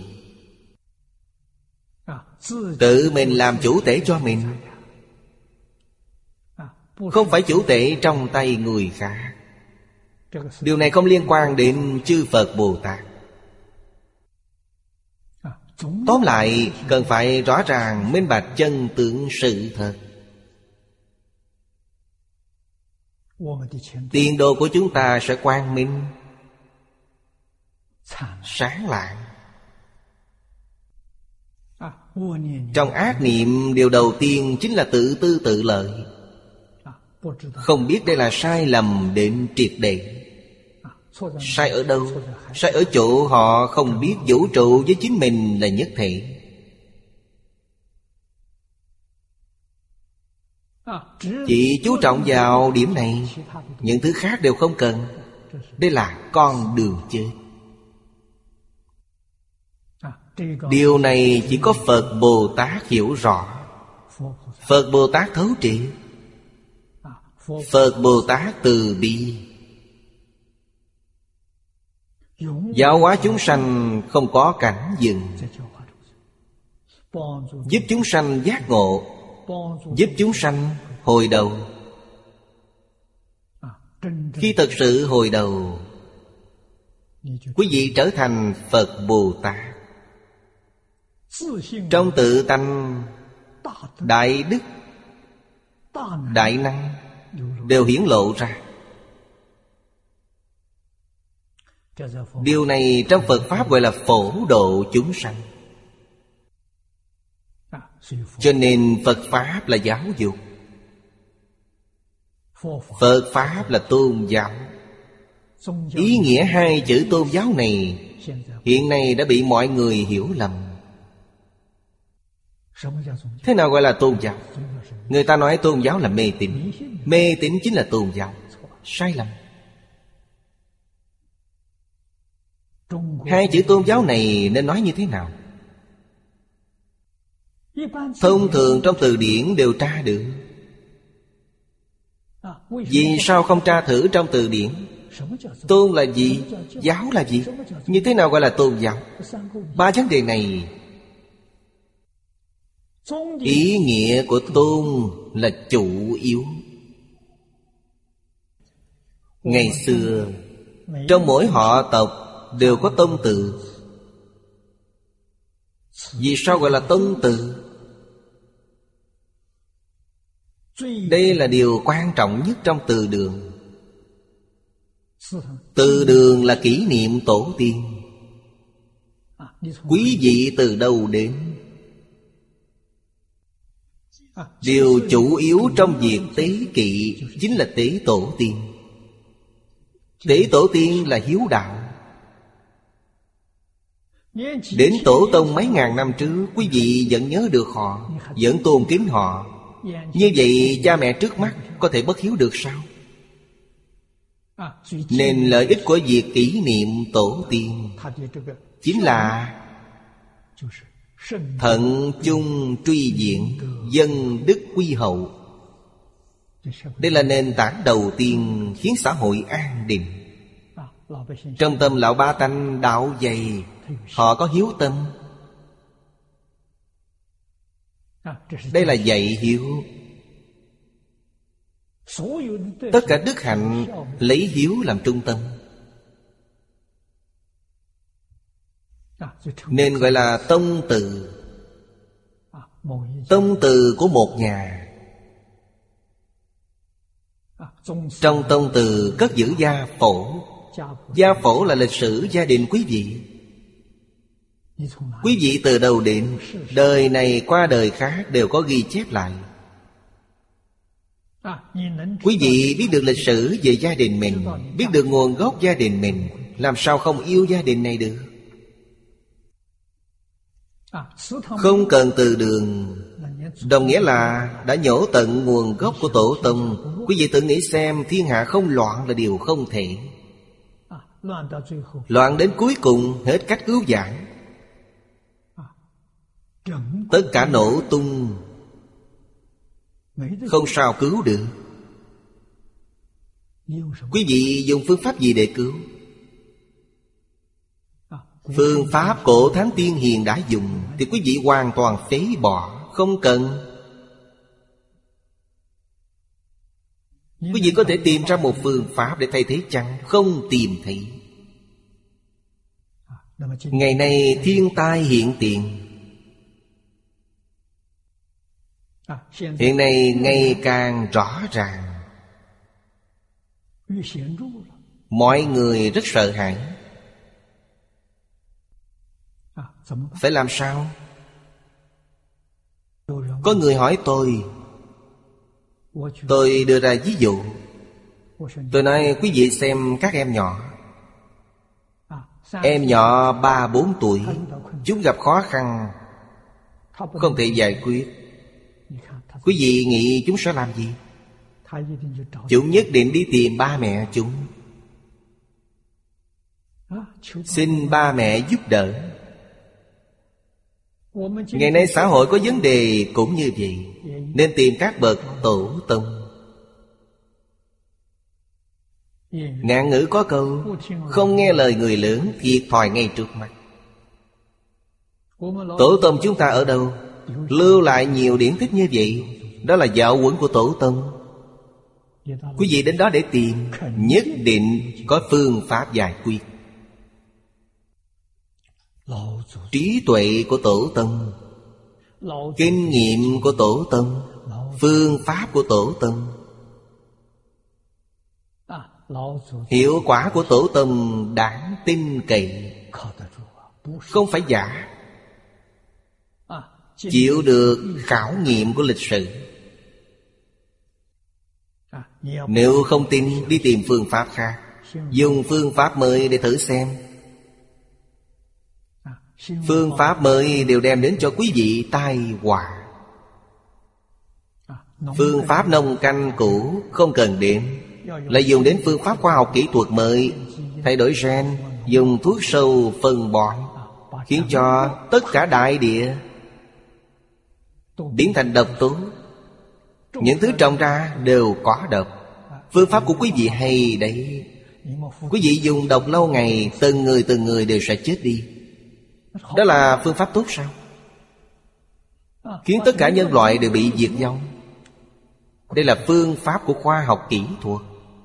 Tự mình làm chủ thể cho mình, không phải chủ thể trong tay người khác. Điều này không liên quan đến chư Phật Bồ Tát. Tóm lại cần phải rõ ràng minh bạch chân tướng sự thật. Tiền đồ của chúng ta sẽ quang minh, sáng lạng. Trong ác niệm, điều đầu tiên chính là tự tư tự lợi. Không biết đây là sai lầm đến triệt để. Sai ở đâu? Sai ở chỗ họ không biết vũ trụ với chính mình là nhất thể. Chỉ chú trọng vào điểm này, những thứ khác đều không cần. Đây là con đường chết. Điều này chỉ có Phật Bồ Tát hiểu rõ. Phật Bồ Tát thấu triệt. Phật Bồ Tát từ bi. Giáo hóa chúng sanh không có cảnh dừng. Giúp chúng sanh giác ngộ, giúp chúng sanh hồi đầu. Khi thật sự hồi đầu, quý vị trở thành Phật Bồ Tát. Trong tự tánh, đại đức, đại năng đều hiển lộ ra. Điều này trong Phật Pháp gọi là phổ độ chúng sanh. Cho nên Phật Pháp là giáo dục, Phật Pháp là tôn giáo. Ý nghĩa hai chữ tôn giáo này hiện nay đã bị mọi người hiểu lầm. Thế nào gọi là tôn giáo? Người ta nói tôn giáo là mê tín. Mê tín chính là tôn giáo. Sai lầm. Hai chữ tôn giáo này nên nói như thế nào? Thông thường trong từ điển đều tra được. Vì sao không tra thử trong từ điển? Tôn là gì? Giáo là gì? Như thế nào gọi là tôn giáo? Ba vấn đề này, ý nghĩa của tôn là chủ yếu. Ngày xưa trong mỗi họ tộc đều có tông tự. Vì sao gọi là tông tự? Đây là điều quan trọng nhất trong từ đường. Từ đường là kỷ niệm tổ tiên. Quý vị từ đâu đến? Điều chủ yếu trong việc tế kỵ chính là tế tổ tiên. Để tổ tiên là hiếu đạo. Đến tổ tông mấy ngàn năm trước, quý vị vẫn nhớ được họ, vẫn tôn kính họ. Như vậy cha mẹ trước mắt có thể bất hiếu được sao? Nên lợi ích của việc kỷ niệm tổ tiên chính là thận chung truy viện, dân đức quy hậu. Đây là nền tảng đầu tiên khiến xã hội an định. Trong tâm lão ba tánh đạo dày, họ có hiếu tâm. Đây là dạy hiếu. Tất cả đức hạnh lấy hiếu làm trung tâm, nên gọi là tông từ. Tông từ của một nhà. Trong tông từ cất giữ gia phổ. Gia phổ là lịch sử gia đình quý vị. Quý vị từ đầu đến đời này qua đời khác đều có ghi chép lại. Quý vị biết được lịch sử về gia đình mình, biết được nguồn gốc gia đình mình, làm sao không yêu gia đình này được? Không cần từ đường, đồng nghĩa là đã nhổ tận nguồn gốc của tổ tông. Quý vị tự nghĩ xem, thiên hạ không loạn là điều không thể. Loạn đến cuối cùng hết cách cứu vãn, tất cả nổ tung, không sao cứu được. Quý vị dùng phương pháp gì để cứu? Phương pháp cổ thánh tiên hiền đã dùng thì quý vị hoàn toàn phế bỏ, không cần. Quý vị có thể tìm ra một phương pháp để thay thế chăng? Không tìm thấy. Ngày nay thiên tai hiện tiền. Hiện nay ngày càng rõ ràng. Mọi người rất sợ hãi. Phải làm sao? Có người hỏi tôi, tôi đưa ra ví dụ. Tôi nói quý vị xem các em nhỏ. Em nhỏ ba bốn tuổi, chúng gặp khó khăn, không thể giải quyết. Quý vị nghĩ chúng sẽ làm gì? Chúng nhất định đi tìm ba mẹ chúng, xin ba mẹ giúp đỡ. Ngày nay xã hội có vấn đề cũng như vậy, nên tìm các bậc tổ tông. Ngạn ngữ có câu, không nghe lời người lớn thiệt thòi ngay trước mắt. Tổ tông chúng ta ở đâu? Lưu lại nhiều điển tích như vậy. Đó là giáo huấn của tổ tông. Quý vị đến đó để tìm, nhất định có phương pháp giải quyết. Trí tuệ của tổ tông, kinh nghiệm của tổ tông, phương pháp của tổ tông, hiệu quả của tổ tông đáng tin cậy, không phải giả, chịu được khảo nghiệm của lịch sử. Nếu không tin, đi tìm phương pháp khác, dùng phương pháp mới để thử xem. Phương pháp mới đều đem đến cho quý vị tai họa. Phương pháp nông canh cũ không cần đến, lại dùng đến phương pháp khoa học kỹ thuật mới, thay đổi gen, dùng thuốc sâu phân bón, khiến cho tất cả đại địa biến thành độc tố. Những thứ trồng ra đều có độc. Phương pháp của quý vị hay đấy. Quý vị dùng độc lâu ngày, từng người từng người đều sẽ chết đi. Đó là phương pháp tốt sao? Khiến tất cả nhân loại đều bị diệt vong. Đây là phương pháp của khoa học kỹ thuật.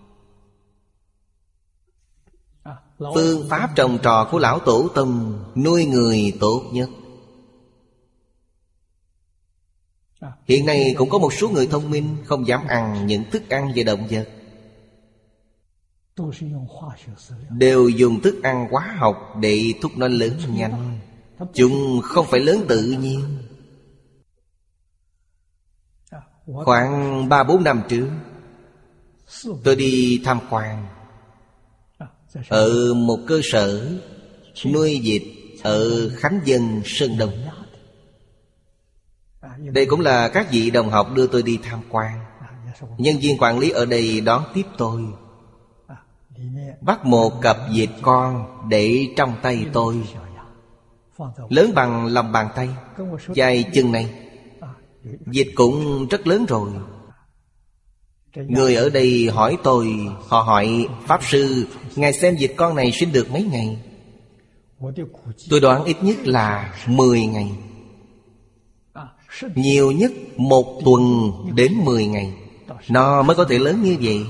Phương pháp trồng trọt của lão tổ tông nuôi người tốt nhất. Hiện nay cũng có một số người thông minh không dám ăn những thức ăn về động vật, đều dùng thức ăn hóa học để thúc nó lớn nhanh. Chúng không phải lớn tự nhiên. Khoảng ba bốn năm trước, tôi đi tham quan, ở một cơ sở nuôi vịt ở Khánh Vân, Sơn Đông. Đây cũng là các vị đồng học đưa tôi đi tham quan. Nhân viên quản lý ở đây đón tiếp tôi, bắt một cặp vịt con để trong tay tôi, lớn bằng lòng bàn tay, dài chừng này. Vịt cũng rất lớn rồi. Người ở đây hỏi tôi, họ hỏi Pháp Sư, ngài xem vịt con này sinh được mấy ngày? Tôi đoán ít nhất là mười ngày, nhiều nhất một tuần đến mười ngày nó mới có thể lớn như vậy.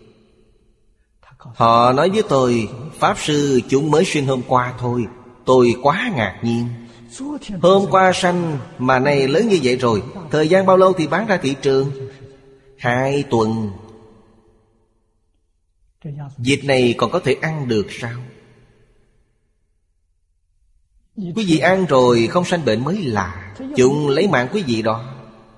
Họ nói với tôi, Pháp Sư, chúng mới sinh hôm qua thôi. Tôi quá ngạc nhiên. Hôm qua sanh mà nay lớn như vậy rồi. Thời gian bao lâu thì bán ra thị trường? Hai tuần. Vịt này còn có thể ăn được sao? Quý vị ăn rồi không sanh bệnh mới lạ. Chúng lấy mạng quý vị đó.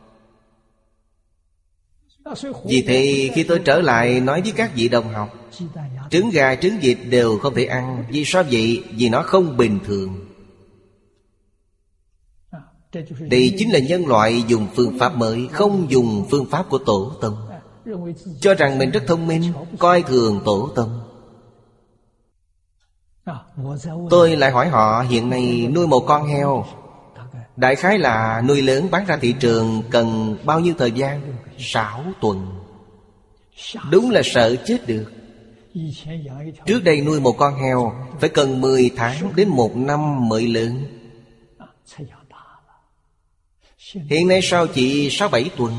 Vì thế khi tôi trở lại nói với các vị đồng học, trứng gà, trứng vịt đều không thể ăn. Vì sao vậy? Vì nó không bình thường. Đây chính là nhân loại dùng phương pháp mới, không dùng phương pháp của tổ tông, cho rằng mình rất thông minh, coi thường tổ tông. Tôi lại hỏi họ, hiện nay nuôi một con heo đại khái là nuôi lớn bán ra thị trường cần bao nhiêu thời gian? Sáu tuần. Đúng là sợ chết được. Trước đây nuôi một con heo phải cần mười tháng đến một năm mới lớn. Hiện nay sao chỉ sáu bảy tuần?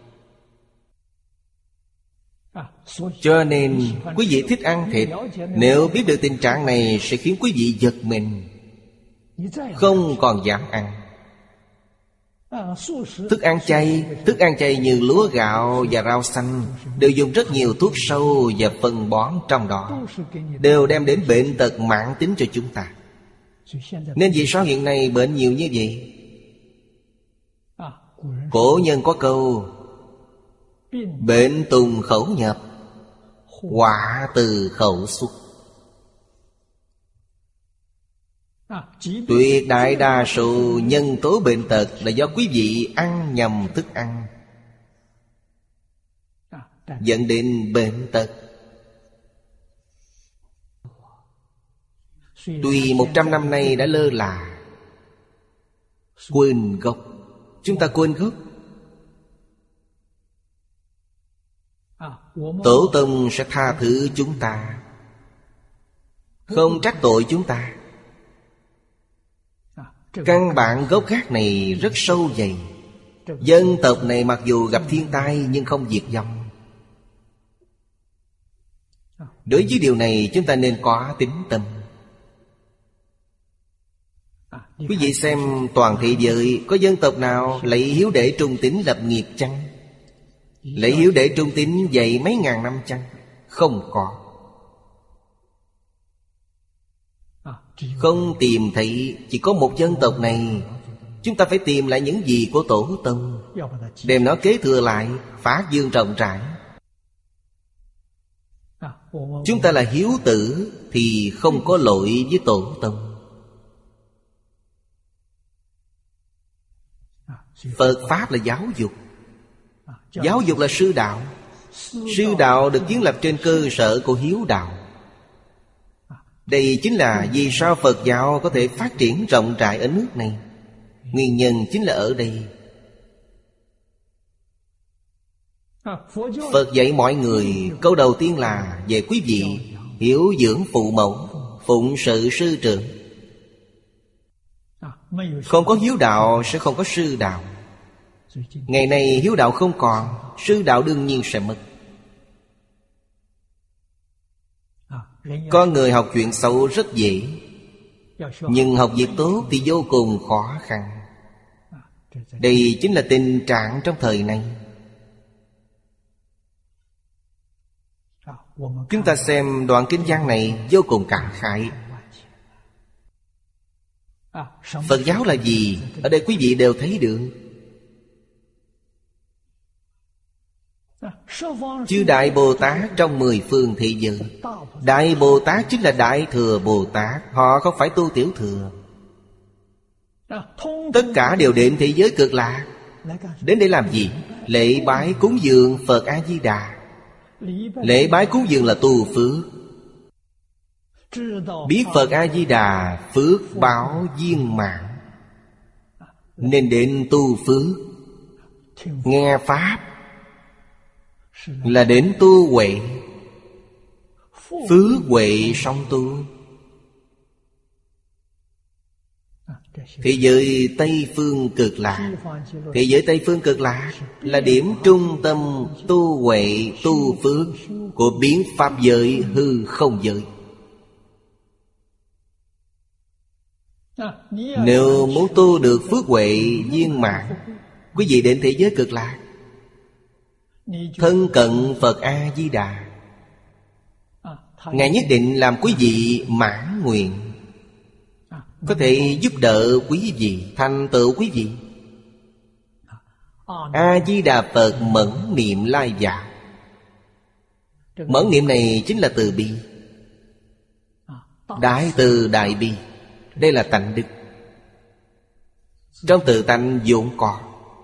Cho nên quý vị thích ăn thịt, nếu biết được tình trạng này sẽ khiến quý vị giật mình, không còn dám ăn. Thức ăn chay, thức ăn chay như lúa gạo và rau xanh đều dùng rất nhiều thuốc sâu và phân bón trong đó, đều đem đến bệnh tật mãn tính cho chúng ta. Nên vì sao hiện nay bệnh nhiều như vậy? Cổ nhân có câu, bệnh tùng khẩu nhập, họa từ khẩu xuất. Tuyệt đại đa số nhân tố bệnh tật là do quý vị ăn nhầm thức ăn, dẫn đến bệnh tật. Tuy một trăm năm nay đã lơ là, quên gốc. Chúng ta quên gốc. Tổ tông sẽ tha thứ chúng ta, không trách tội chúng ta. Căn bản gốc gác này rất sâu dày. Dân tộc này mặc dù gặp thiên tai nhưng không diệt vong. Đối với điều này chúng ta nên có tín tâm. Quý vị xem toàn thế giới có dân tộc nào lấy hiếu để trung tín lập nghiệp chăng? Lấy hiếu để trung tín dạy mấy ngàn năm chăng? Không có. Không tìm thấy. Chỉ có một dân tộc này. Chúng ta phải tìm lại những gì của tổ tông, đem nó kế thừa lại, phát dương rộng rãi. Chúng ta là hiếu tử thì không có lỗi với tổ tông. Phật Pháp là giáo dục. Giáo dục là sư đạo. Sư đạo được kiến lập trên cơ sở của hiếu đạo. Đây chính là vì sao Phật giáo có thể phát triển rộng rãi ở nước này. Nguyên nhân chính là ở đây. Phật dạy mọi người câu đầu tiên là về quý vị hiếu dưỡng phụ mẫu, phụng sự sư trưởng. Không có hiếu đạo sẽ không có sư đạo. Ngày nay hiếu đạo không còn, sư đạo đương nhiên sẽ mất. Con người học chuyện xấu rất dễ, nhưng học việc tốt thì vô cùng khó khăn. Đây chính là tình trạng trong thời này. Chúng ta xem đoạn kinh văn này vô cùng cảm khái. Phật giáo là gì? Ở đây quý vị đều thấy được. Chư Đại Bồ Tát trong mười phương thế giới. Đại Bồ Tát chính là Đại Thừa Bồ Tát. Họ không phải tu Tiểu Thừa. Tất cả đều đến thế giới Cực Lạc. Đến để làm gì? Lễ bái cúng dường Phật A-di-đà. Lễ bái cúng dường là tu phước. Biết Phật A-di-đà phước báo viên mãn, nên đến tu phước. Nghe Pháp là đến tu huệ. Phước huệ song tu. Thế giới Tây Phương Cực Lạc, thế giới Tây Phương Cực Lạc là điểm trung tâm tu huệ tu phước của biến pháp giới hư không giới. Nếu muốn tu được phước huệ viên mãn, quý vị đến thế giới Cực Lạc, thân cận Phật A-di-đà, Ngài nhất định làm quý vị mãn nguyện, có thể giúp đỡ quý vị, thành tựu quý vị. A-di-đà Phật mẫn niệm lai giả. Mẫn niệm này chính là từ bi. Đại từ đại bi, đây là tánh đức. Trong tự tánh vốn có.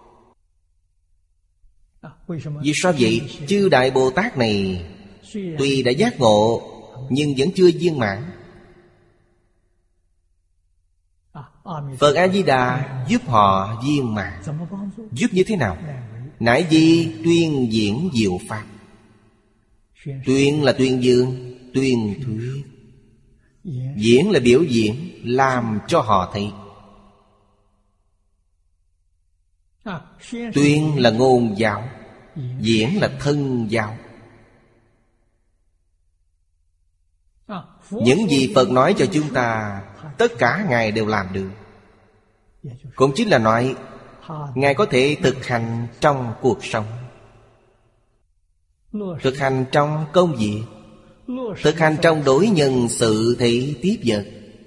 Vì sao vậy? Chư Đại Bồ Tát này tuy đã giác ngộ, nhưng vẫn chưa viên mãn. Phật A-di-đà giúp họ viên mãn. Giúp như thế nào? Nại di tuyên diễn diệu pháp. Tuyên là tuyên dương, tuyên thuyết. Diễn là biểu diễn, làm cho họ thấy. Tuyên là ngôn giáo, diễn là thân giáo. Những gì Phật nói cho chúng ta, tất cả Ngài đều làm được. Cũng chính là nói Ngài có thể thực hành trong cuộc sống, thực hành trong công việc, thực hành trong đối nhân sự thể tiếp vật.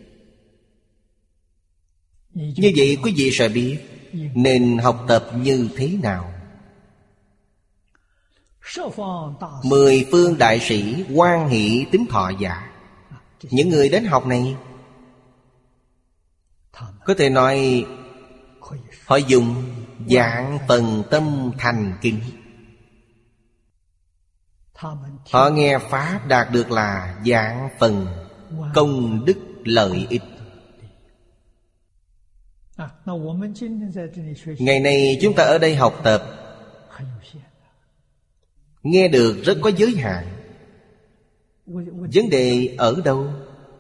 Như vậy quý vị sẽ biết nên học tập như thế nào. Mười phương đại sĩ hoan hỷ tính thọ giả. Những người đến học này, có thể nói họ dùng dạng phần tâm thành kính. Họ nghe Pháp đạt được là dạng phần công đức lợi ích. Ngày nay chúng ta ở đây học tập, nghe được rất có giới hạn. Vấn đề ở đâu?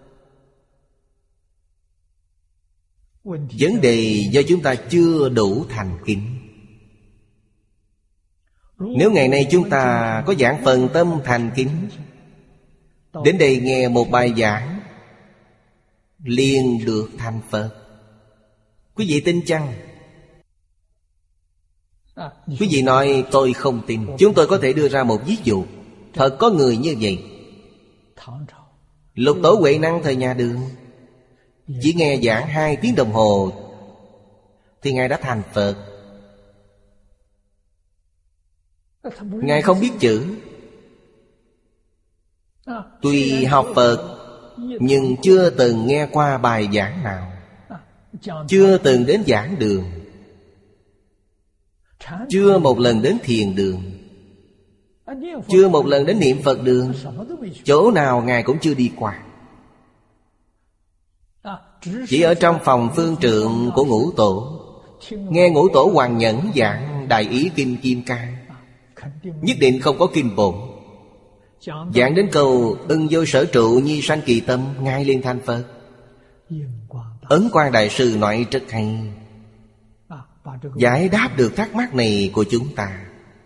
Vấn đề do chúng ta chưa đủ thành kính. Nếu ngày nay chúng ta có giảng phần tâm thành kính, đến đây nghe một bài giảng liền được thành Phật, quý vị tin chăng? Quý vị nói tôi không tin. Chúng tôi có thể đưa ra một ví dụ. Thật có người như vậy. Lục Tổ Huệ Năng thời nhà Đường, chỉ nghe giảng hai tiếng đồng hồ thì Ngài đã thành Phật. Ngài không biết chữ, tuy học Phật nhưng chưa từng nghe qua bài giảng nào, chưa từng đến giảng đường, chưa một lần đến thiền đường, chưa một lần đến niệm Phật đường. Chỗ nào Ngài cũng chưa đi qua. Chỉ ở trong phòng phương trượng của Ngũ Tổ, nghe Ngũ Tổ Hoàng Nhẫn giảng Đại Ý Kinh Kim Cang, nhất định không có kinh bổn. Giảng đến câu ưng vô sở trụ nhi sanh kỳ tâm, Ngài liền thành Phật. Ấn Quang Đại Sư nói rất hay, giải đáp được thắc mắc này của chúng ta.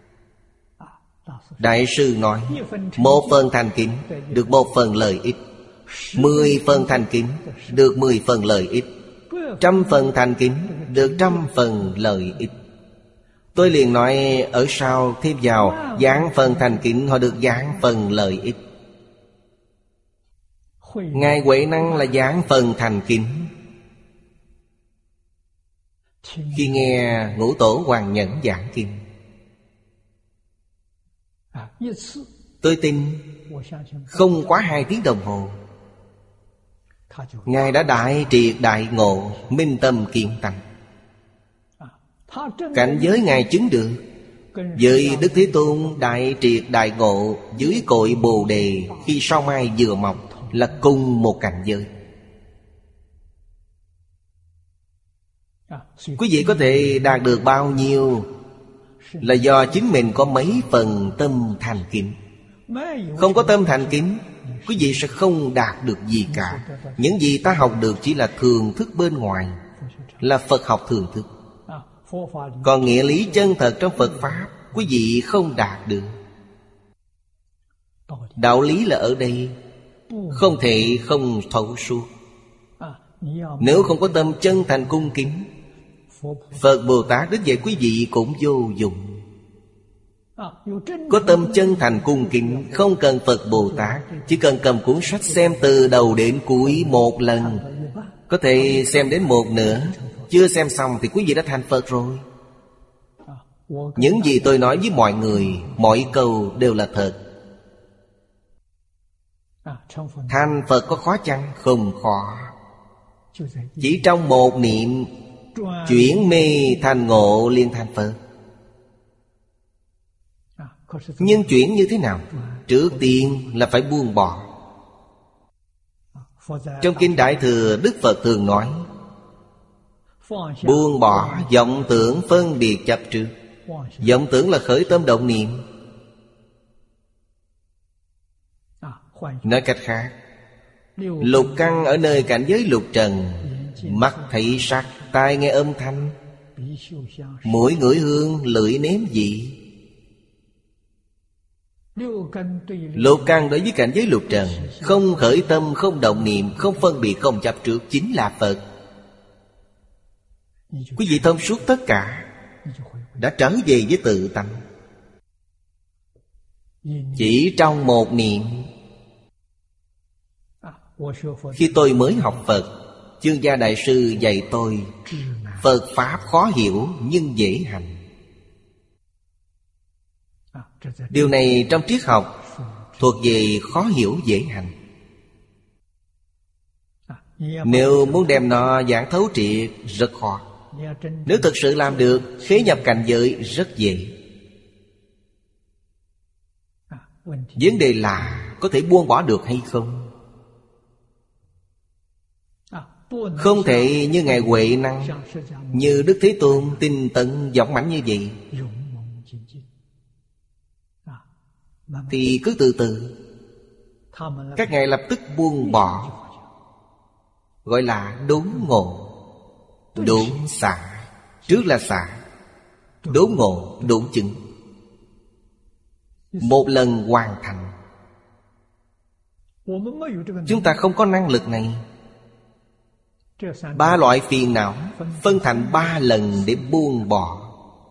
Đại sư nói, một phần thành kính được một phần lợi ích, mười phần thành kính được mười phần lợi ích, trăm phần thành kính được trăm phần lợi ích. Tôi liền nói ở sau thêm vào giảng phần thành kính, họ được giảng phần lợi ích. Ngài Huệ Năng là giảng phần thành kính. Khi nghe Ngũ Tổ Hoàng Nhẫn giảng kinh, Tôi tin không quá hai tiếng đồng hồ, Ngài đã đại triệt đại ngộ, minh tâm kiến tánh. Cảnh giới Ngài chứng được với Đức Thế Tôn đại triệt đại ngộ dưới cội Bồ Đề khi sao mai vừa mọc là cùng một cảnh giới. Quý vị có thể đạt được bao nhiêu là do chính mình có mấy phần tâm thành kính. Không có tâm thành kính, quý vị sẽ không đạt được gì cả. Những gì ta học được chỉ là thường thức bên ngoài, là Phật học thường thức. Còn nghĩa lý chân thật trong Phật Pháp quý vị không đạt được. Đạo lý là ở đây, không thể không thấu suốt. Nếu không có tâm chân thành cung kính, Phật Bồ Tát đến dạy quý vị cũng vô dụng. Có tâm chân thành cung kính, không cần Phật Bồ Tát, chỉ cần cầm cuốn sách xem từ đầu đến cuối một lần. Có thể xem đến một nửa, chưa xem xong thì quý vị đã thành Phật rồi. Những gì tôi nói với mọi người, mỗi câu đều là thật. Thành Phật có khó chăng? Không khó. Chỉ trong một niệm chuyển mê thành ngộ liền thành Phật. Nhưng chuyển như thế nào? Trước tiên là phải buông bỏ. Trong Kinh Đại Thừa, Đức Phật thường nói buông bỏ vọng tưởng phân biệt chấp trước. Vọng tưởng là khởi tâm động niệm. Nói cách khác, lục căn ở nơi cảnh giới lục trần, mắt thấy sắc, tai nghe âm thanh, mũi ngửi hương, lưỡi nếm vị. Lục căn đối với cảnh giới lục trần, không khởi tâm, không động niệm, không phân biệt, không chấp trước, chính là Phật. Quý vị thông suốt tất cả, đã trở về với tự tánh. Chỉ trong một niệm. Khi tôi mới học Phật, Chương Gia Đại Sư dạy tôi Phật Pháp khó hiểu nhưng dễ hành. Điều này trong triết học thuộc về khó hiểu dễ hành. Nếu muốn đem nó giảng thấu triệt rất khó. Nếu thực sự làm được, khế nhập cảnh giới rất dễ. Vấn đề là có thể buông bỏ được hay không? Không thể như Ngài Huệ Năng, như Đức Thế Tôn tinh tấn dõng mãnh như vậy, thì cứ từ từ các ngài lập tức buông bỏ, gọi là đốn ngộ. Đốn xả, trước là xả, đốn ngộ, đốn chứng. Một lần hoàn thành. Chúng ta không có năng lực này. Ba loại phiền não phân thành ba lần để buông bỏ.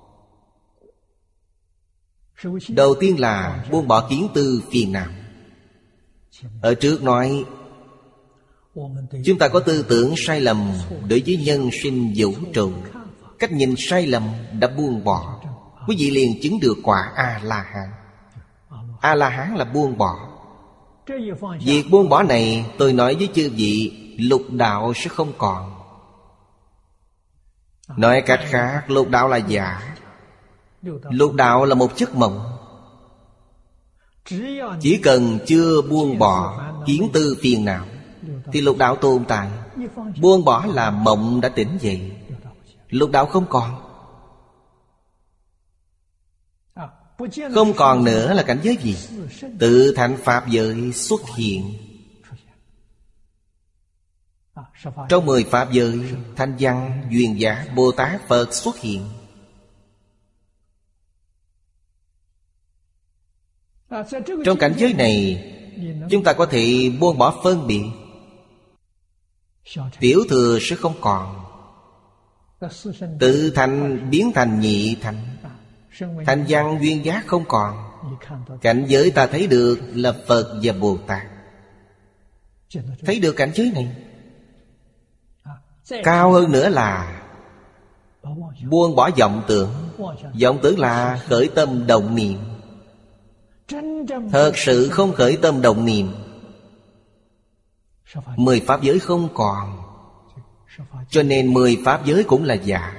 Đầu tiên là buông bỏ kiến tư phiền não. Ở trước nói chúng ta có tư tưởng sai lầm đối với nhân sinh vũ trụ. Cách nhìn sai lầm đã buông bỏ, quý vị liền chứng được quả A-la-hán. A-la-hán là buông bỏ. Việc buông bỏ này tôi nói với chư vị, lục đạo sẽ không còn. Nói cách khác, lục đạo là giả. Lục đạo là một giấc mộng. Chỉ cần chưa buông bỏ kiến tư phiền não thì lục đạo tồn tại. Buông bỏ là mộng đã tỉnh dậy, lục đạo không còn. Không còn nữa là cảnh giới gì? Tự thành pháp giới xuất hiện. Trong mười pháp giới, Thanh Văn, Duyên Giác, Bồ Tát, Phật xuất hiện. Trong cảnh giới này, chúng ta có thể buông bỏ phân biệt. Tiểu thừa sẽ không còn. Tự thành biến thành nhị thành. Thanh Văn Duyên Giác không còn. Cảnh giới ta thấy được là Phật và Bồ Tát. Thấy được cảnh giới này. Cao hơn nữa là buông bỏ vọng tưởng. Vọng tưởng là khởi tâm động niệm. thật sự không khởi tâm động niệm, mười pháp giới không còn. Cho nên mười pháp giới cũng là giả.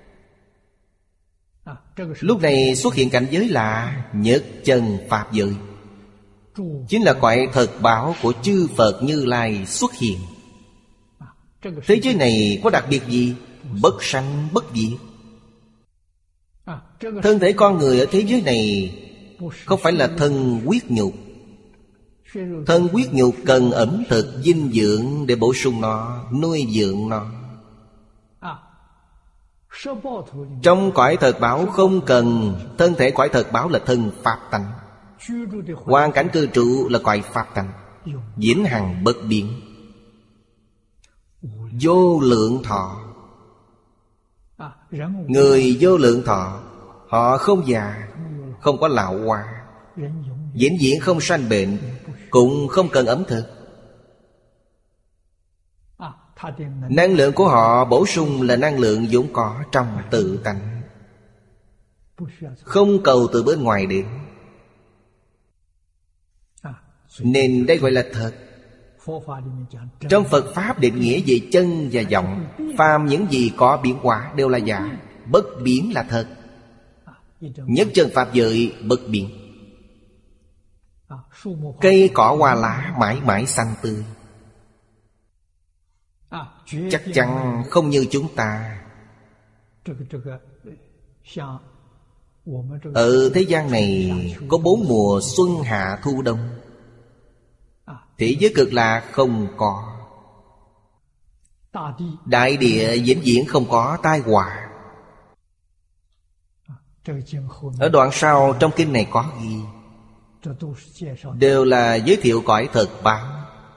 Lúc này xuất hiện cảnh giới là nhất chân pháp giới, chính là cõi thật báo của chư Phật Như Lai xuất hiện. Thế giới này có đặc biệt gì? Bất sanh bất diệt. Thân thể con người ở thế giới này không phải là thân huyết nhục. Thân huyết nhục cần ẩm thực dinh dưỡng để bổ sung nó, nuôi dưỡng nó. Trong cõi thật báo không cần. Thân thể cõi thật báo là thân pháp tánh, hoàn cảnh cư trụ là cõi pháp tánh, vĩnh hằng bất biến, vô lượng thọ. Người vô lượng thọ, họ không già, không có lão hóa, vĩnh viễn không sanh bệnh, cũng không cần ẩm thực. Năng lượng của họ bổ sung là năng lượng vốn có trong tự tánh, không cầu từ bên ngoài đến. Nên đây gọi là thật. Trong Phật Pháp định nghĩa về chân và vọng, phàm những gì có biến hóa đều là giả, bất biến là thật. Nhất chân Pháp giới bất biến. Cây cỏ hoa lá mãi mãi xanh tươi, chắc chắn không như chúng ta. Ở thế gian này có bốn mùa xuân hạ thu đông. Thế giới cực lạc không có. Đại địa vĩnh viễn không có tai họa. Ở đoạn sau trong kinh này có ghi, đều là giới thiệu cõi thật báo.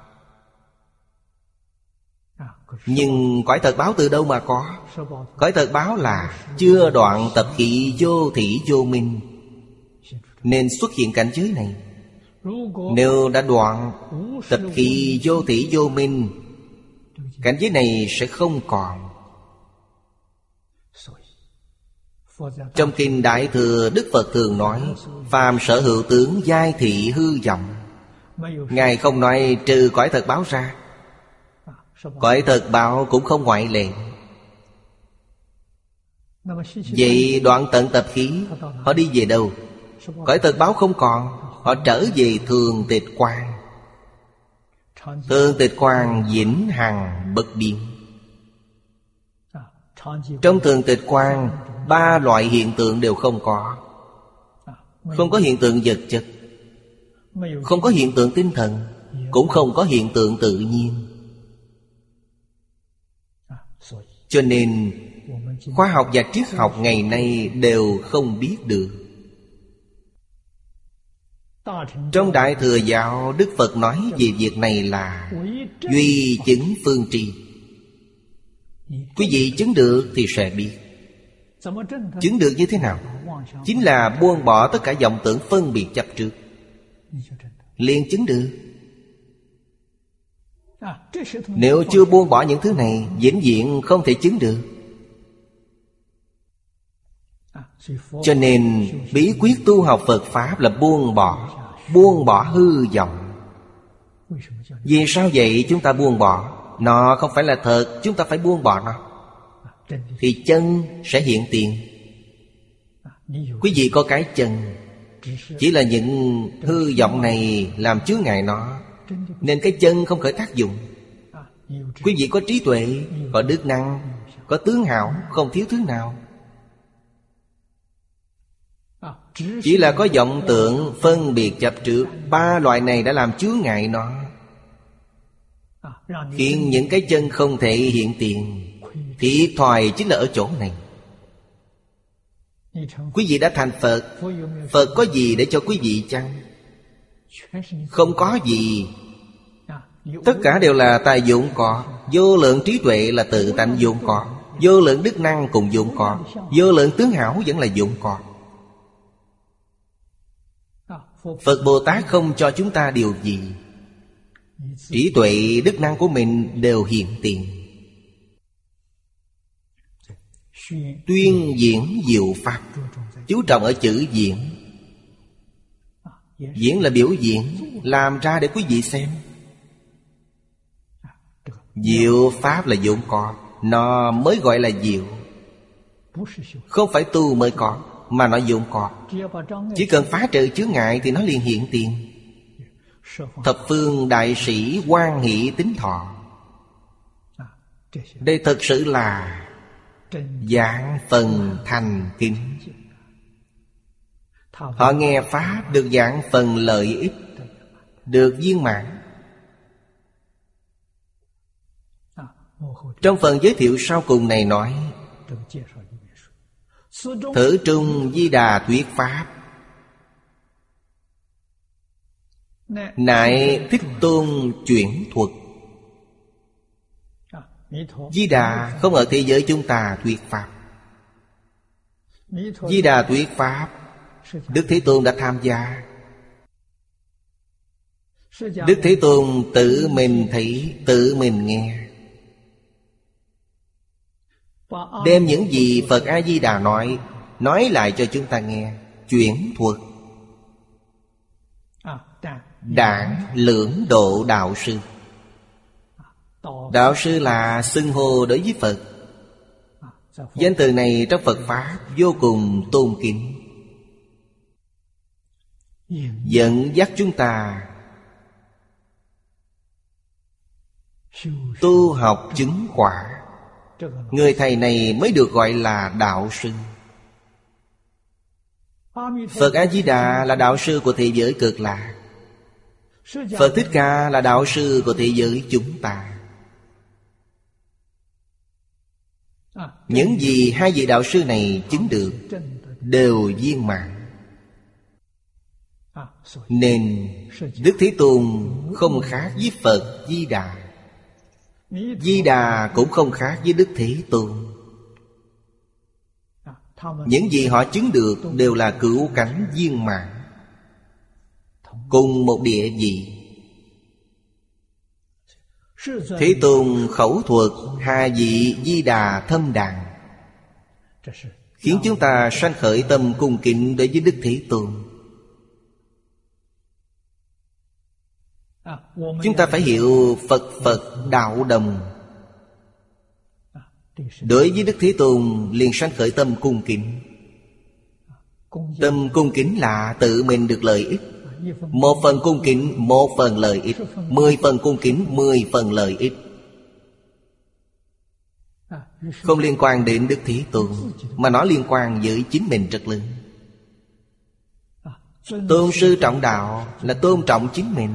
Nhưng cõi thật báo từ đâu mà có? Cõi thật báo là chưa đoạn tập khí vô thỉ vô minh, nên xuất hiện cảnh giới này. Nếu đã đoạn tập khí vô thỉ vô minh, cảnh giới này sẽ không còn. Trong kinh Đại Thừa, Đức Phật thường nói phàm sở hữu tướng giai thị hư vọng. Ngài không nói trừ cõi thật báo ra. Cõi thật báo cũng không ngoại lệ. Vậy đoạn tận tập khí, họ đi về đâu? Cõi thật báo không còn, họ trở về thường tịch quan. Thường tịch quan vĩnh hằng bất biến. Trong thường tịch quan, ba loại hiện tượng đều không có. Không có hiện tượng vật chất, không có hiện tượng tinh thần, cũng không có hiện tượng tự nhiên. Cho nên khoa học và triết học ngày nay đều không biết được. Trong Đại Thừa Giáo, Đức Phật nói về việc này là duy chứng phương tri. Quý vị chứng được thì sẽ biết. Chứng được như thế nào? Chính là buông bỏ tất cả vọng tưởng phân biệt chấp trước, liền chứng được. Nếu chưa buông bỏ những thứ này, vĩnh viễn không thể chứng được. Cho nên bí quyết tu học Phật Pháp là buông bỏ, buông bỏ hư vọng. Vì sao vậy? Chúng ta buông bỏ nó không phải là thật, chúng ta phải buông bỏ nó, thì chân sẽ hiện tiền. Quý vị có cái chân, chỉ là những hư vọng này làm chướng ngại nó, nên cái chân không khởi tác dụng. Quý vị có trí tuệ, có đức năng, có tướng hảo, không thiếu thứ nào. Chỉ là có vọng tưởng phân biệt chấp trước, ba loại này đã làm chướng ngại nó, khiến những cái chân không thể hiện tiền. Thiệt thòi chính là ở chỗ này. Quý vị đã thành Phật, Phật có gì để cho quý vị chăng? Không có gì. Tất cả đều là tài vốn có. Vô lượng trí tuệ là tự tánh vốn có, vô lượng đức năng cũng vốn có, vô lượng tướng hảo vẫn là vốn có. Phật Bồ Tát không cho chúng ta điều gì. Trí tuệ đức năng của mình đều hiện tiền. Tuyên diễn diệu pháp, chú trọng ở chữ diễn. Diễn là biểu diễn, làm ra để quý vị xem. Diệu pháp là vốn có, nó mới gọi là diệu. Không phải tu mới có, mà nó vốn có. Chỉ cần phá trừ chướng ngại thì nó liền hiện tiền. Thập phương đại sĩ hoan hỷ tín thọ. Đây thật sự là giảng phần thành kính. Họ nghe pháp được giảng phần lợi ích, được viên mãn. Trong phần giới thiệu sau cùng này nói: Thử trung Di Đà thuyết pháp, nại Thích Tôn chuyển thuật. Di Đà không ở thế giới chúng ta thuyết pháp. Di Đà thuyết pháp, Đức Thế Tôn đã tham gia. Đức Thế Tôn tự mình thấy, tự mình nghe, đem những gì Phật A-di-đà nói, nói lại cho chúng ta nghe. Chuyển thuật. Đảng lưỡng độ đạo sư. Đạo sư là xưng hô đối với Phật. Danh từ này trong Phật Pháp vô cùng tôn kính, dẫn dắt chúng ta tu học chứng quả. Người thầy này mới được gọi là đạo sư. Phật A-di-đà là đạo sư của thế giới Cực Lạc. Phật Thích Ca là đạo sư của thế giới chúng ta. Những gì hai vị đạo sư này chứng được đều viên mãn. Nên Đức Thế Tôn không khác với Phật Di Đà. Di Đà cũng không khác với Đức Thế Tôn. Những gì họ chứng được đều là cửu cảnh viên mãn, cùng một địa vị. Thế Tôn khẩu thuật hai vị Di Đà thâm đàn, khiến chúng ta sanh khởi tâm cung kính đối với Đức Thế Tôn. Chúng ta phải hiểu Phật Phật đạo đồng. Đối với Đức Thế Tôn liền sanh khởi tâm cung kính. Tâm cung kính là tự mình được lợi ích. Một phần cung kính, một phần lợi ích. Mười phần cung kính, mười phần lợi ích. Không liên quan đến Đức Thế Tôn, mà nó liên quan với chính mình rất lớn. Tôn sư trọng đạo là tôn trọng chính mình.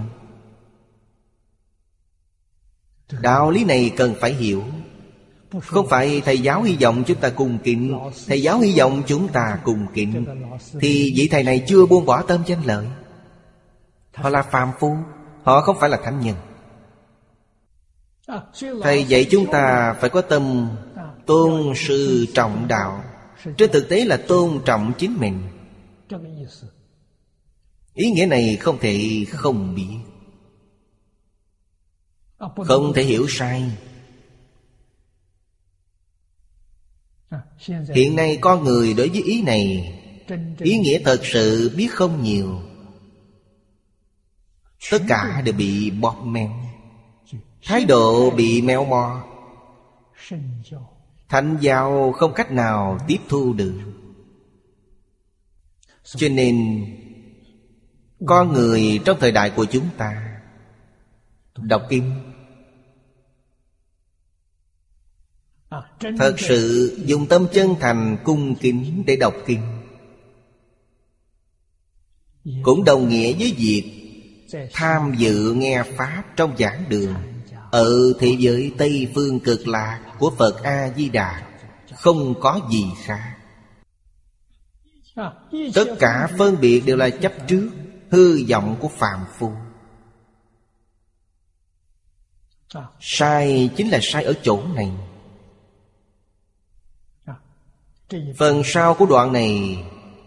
Đạo lý này cần phải hiểu. Không phải thầy giáo hy vọng chúng ta cung kính, thầy giáo hy vọng chúng ta cung kính, thì vị thầy này chưa buông bỏ tâm danh lợi. Họ là phàm phu, họ không phải là thánh nhân. Thầy dạy chúng ta phải có tâm tôn sư trọng đạo. Trên thực tế là tôn trọng chính mình. Ý nghĩa này không thể không biết, không thể hiểu sai. Hiện nay con người đối với ý này, ý nghĩa thật sự biết không nhiều. Tất cả đều bị bóp méo, thái độ bị méo mó. Thánh giáo không cách nào tiếp thu được. Cho nên con người trong thời đại của chúng ta đọc kinh, thật sự dùng tâm chân thành cung kính để đọc kinh, cũng đồng nghĩa với việc tham dự nghe Pháp trong giảng đường ở thế giới Tây Phương Cực Lạc của Phật A-di-đà. Không có gì khác. Tất cả phân biệt đều là chấp trước, hư vọng của phàm phu. Sai chính là sai ở chỗ này. Phần sau của đoạn này,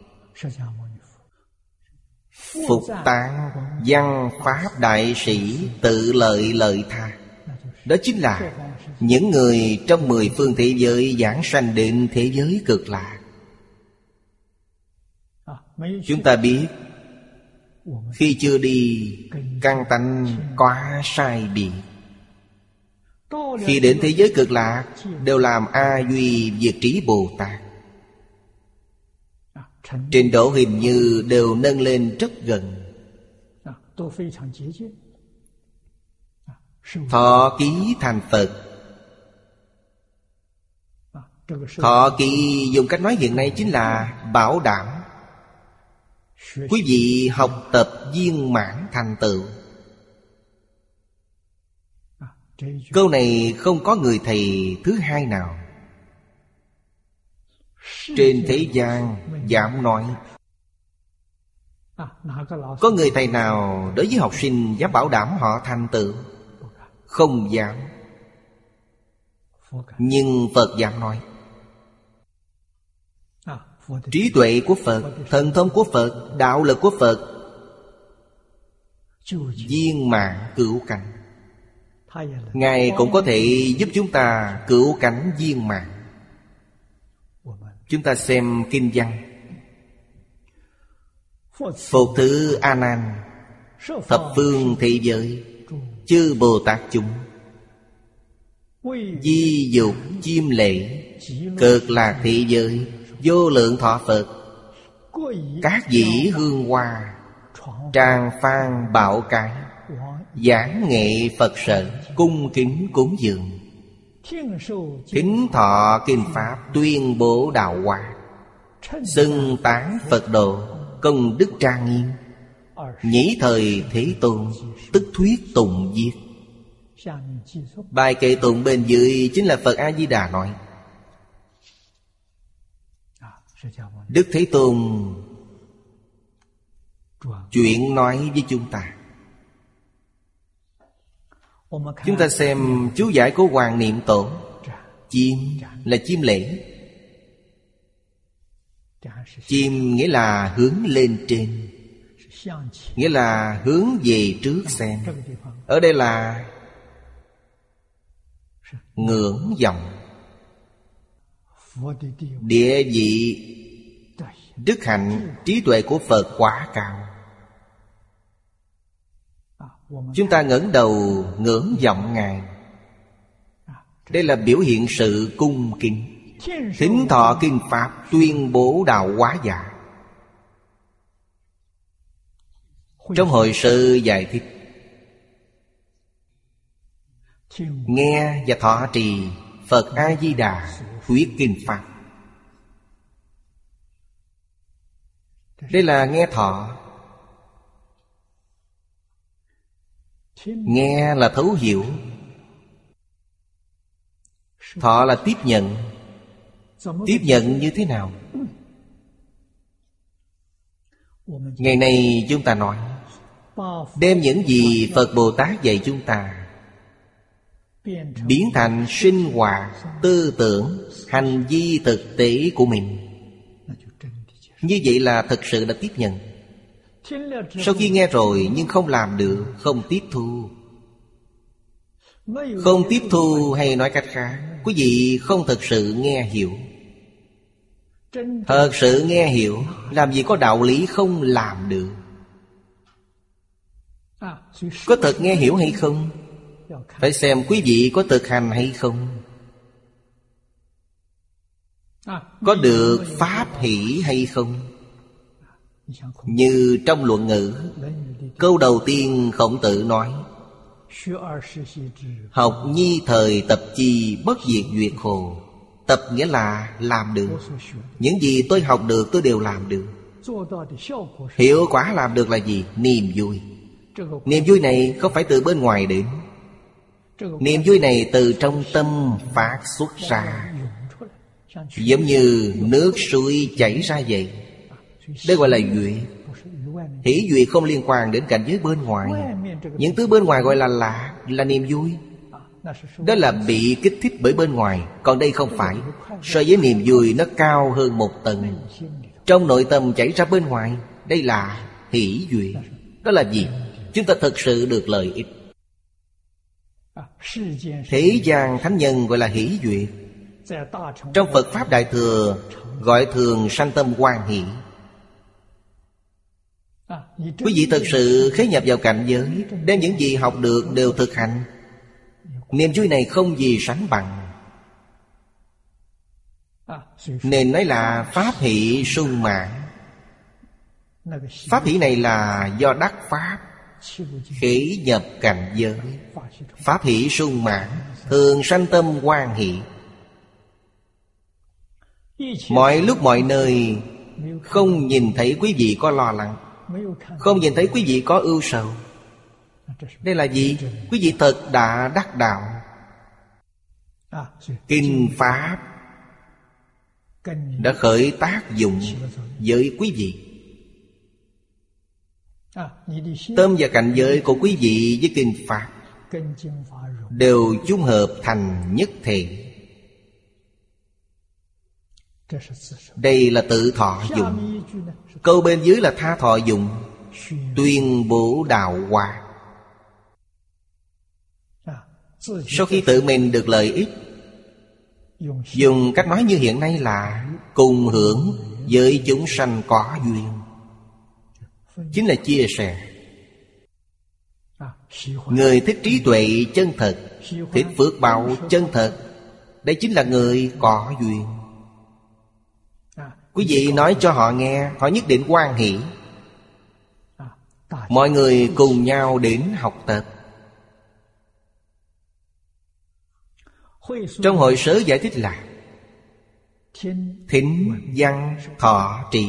phục tán văn pháp đại sĩ tự lợi lợi tha. Đó chính là những người trong mười phương thế giới giảng sanh đến thế giới Cực Lạc. Chúng ta biết Khi chưa đi, căn tánh quá sai biệt. Khi đến thế giới cực lạc, đều làm A Duy Diệt Trí Bồ Tát. Trình độ hình như đều nâng lên rất gần. Thọ ký thành Phật. Thọ ký dùng cách nói hiện nay chính là bảo đảm quý vị học tập viên mãn thành tựu. Câu này không có người thầy thứ hai nào trên thế gian dám nói. Có người thầy nào đối với học sinh dám bảo đảm họ thành tựu? Không dám. Nhưng Phật dám nói. Trí tuệ của Phật, thần thông của Phật, đạo lực của Phật viên mãn cửu cảnh. Ngài cũng có thể giúp chúng ta cửu cảnh viên mãn. Chúng ta xem kinh văn. Phục thứ A Nan, thập phương thế giới, chư Bồ Tát chúng, di dục chiêm lễ, cực lạc thế giới, vô lượng thọ Phật, các dĩ hương hoa, tràng phan bảo cái, giảng nghệ Phật sở, cung kính cúng dường, thính thọ kinh pháp, tuyên bố đạo hóa, xưng tán Phật độ, công đức trang nghiêm, nhĩ thời Thế Tôn, tức thuyết tụng viết. Bài kệ tụng bên dưới chính là Phật A-di-đà nói. Đức Thế Tôn chuyện nói với chúng ta. Chúng ta xem chú giải của Hoàng Niệm Tổ. Chiêm là chiêm lễ. Chiêm nghĩa là hướng lên trên, nghĩa là hướng về trước xem. Ở đây là ngưỡng vọng. Địa vị, đức hạnh, trí tuệ của Phật quá cao. Chúng ta ngẩng đầu ngưỡng vọng Ngài. Đây là biểu hiện sự cung kính. Thính thọ kinh pháp, tuyên bố đạo hóa giả. Trong hội sự giải thích, nghe và thọ trì Phật A-di-đà thuyết kinh pháp. Đây là nghe thọ. Nghe là thấu hiểu. Thọ là tiếp nhận. Tiếp nhận như thế nào? Ngày nay chúng ta nói, đem những gì Phật Bồ Tát dạy chúng ta biến thành sinh hoạt, tư tưởng, hành vi thực tế của mình. Như vậy là thực sự đã tiếp nhận. Sau khi nghe rồi nhưng không làm được, không tiếp thu. Không tiếp thu hay nói cách khác, quý vị không thực sự nghe hiểu. Thật sự nghe hiểu, làm gì có đạo lý không làm được. Có thật nghe hiểu hay không? Phải xem quý vị có thực hành hay không. Có được pháp hỷ hay không? Như trong Luận Ngữ, câu đầu tiên Khổng Tử nói: học nhi thời tập chi, bất diệt duyệt hồ. Tập nghĩa là làm được. Những gì tôi học được tôi đều làm được. Hiệu quả làm được là gì? Niềm vui. Niềm vui này không phải từ bên ngoài đến. Niềm vui này từ trong tâm phát xuất ra, giống như nước suối chảy ra vậy. Đây gọi là duyệt. Hỷ duyệt không liên quan đến cảnh giới bên ngoài. Những thứ bên ngoài gọi là lạc, là niềm vui. Đó là bị kích thích bởi bên ngoài. Còn đây không phải. So với niềm vui nó cao hơn một tầng. Trong nội tâm chảy ra bên ngoài. Đây là hỷ duyệt. Đó là gì? Chúng ta thực sự được lợi ích. Thế gian thánh nhân gọi là hỷ duyệt. Trong Phật Pháp Đại Thừa gọi thường sanh tâm hoan hỷ. Quý vị thật sự khế nhập vào cảnh giới, đem những gì học được đều thực hành, niềm vui này không gì sánh bằng. Nên nói là pháp hỷ sung mãn. Pháp hỷ này là do đắc pháp khế nhập cảnh giới. Pháp hỷ sung mãn, thường sanh tâm hoan hỷ. Mọi lúc mọi nơi không nhìn thấy quý vị có lo lắng, không nhìn thấy quý vị có ưu sầu. Đây là gì? Quý vị thật đã đắc đạo. Kinh Pháp đã khởi tác dụng với quý vị. Tâm và cảnh giới của quý vị với Kinh Pháp đều chung hợp thành nhất thể. Đây là tự thọ dụng. Câu bên dưới là tha thọ dụng. Tuyên bố đạo hóa. Sau khi tự mình được lợi ích, dùng cách nói như hiện nay là cùng hưởng với chúng sanh có duyên, chính là chia sẻ. Người thích trí tuệ chân thật, thích phước báo chân thật, đây chính là người có duyên. Quý vị nói cho họ nghe, họ nhất định hoan hỷ. Mọi người cùng nhau đến học tập. Trong hội sớ giải thích là thính văn thọ trì.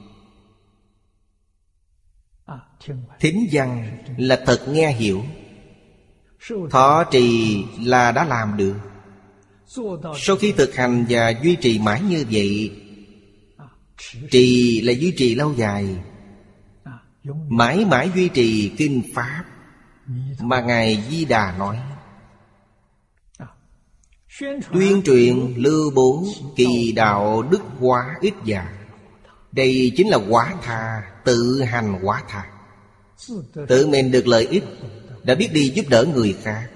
Thính văn là thật nghe hiểu, thọ trì là đã làm được. Sau khi thực hành và duy trì mãi như vậy, trì là duy trì lâu dài, mãi mãi duy trì kinh Pháp mà Ngài Di Đà nói. Tuyên truyền lưu bố kỳ đạo đức hóa ích giả. Đây chính là hóa tha, tự hành hóa tha. Tự mình được lợi ích, đã biết đi giúp đỡ người khác.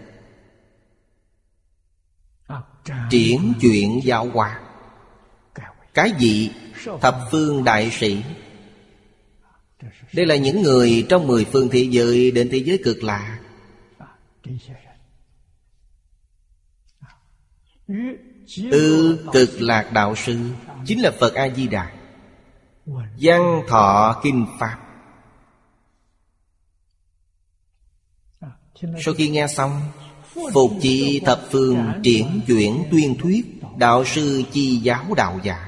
Triển chuyện giáo hóa. Cái gì? Thập phương đại sĩ. Đây là những người trong mười phương thế giới đến thế giới cực lạc. Ư cực lạc đạo sư chính là Phật A-di-đà. Văn thọ kinh Pháp. Sau khi nghe xong, phục chỉ thập phương triển chuyển tuyên thuyết, đạo sư chi giáo đạo giả.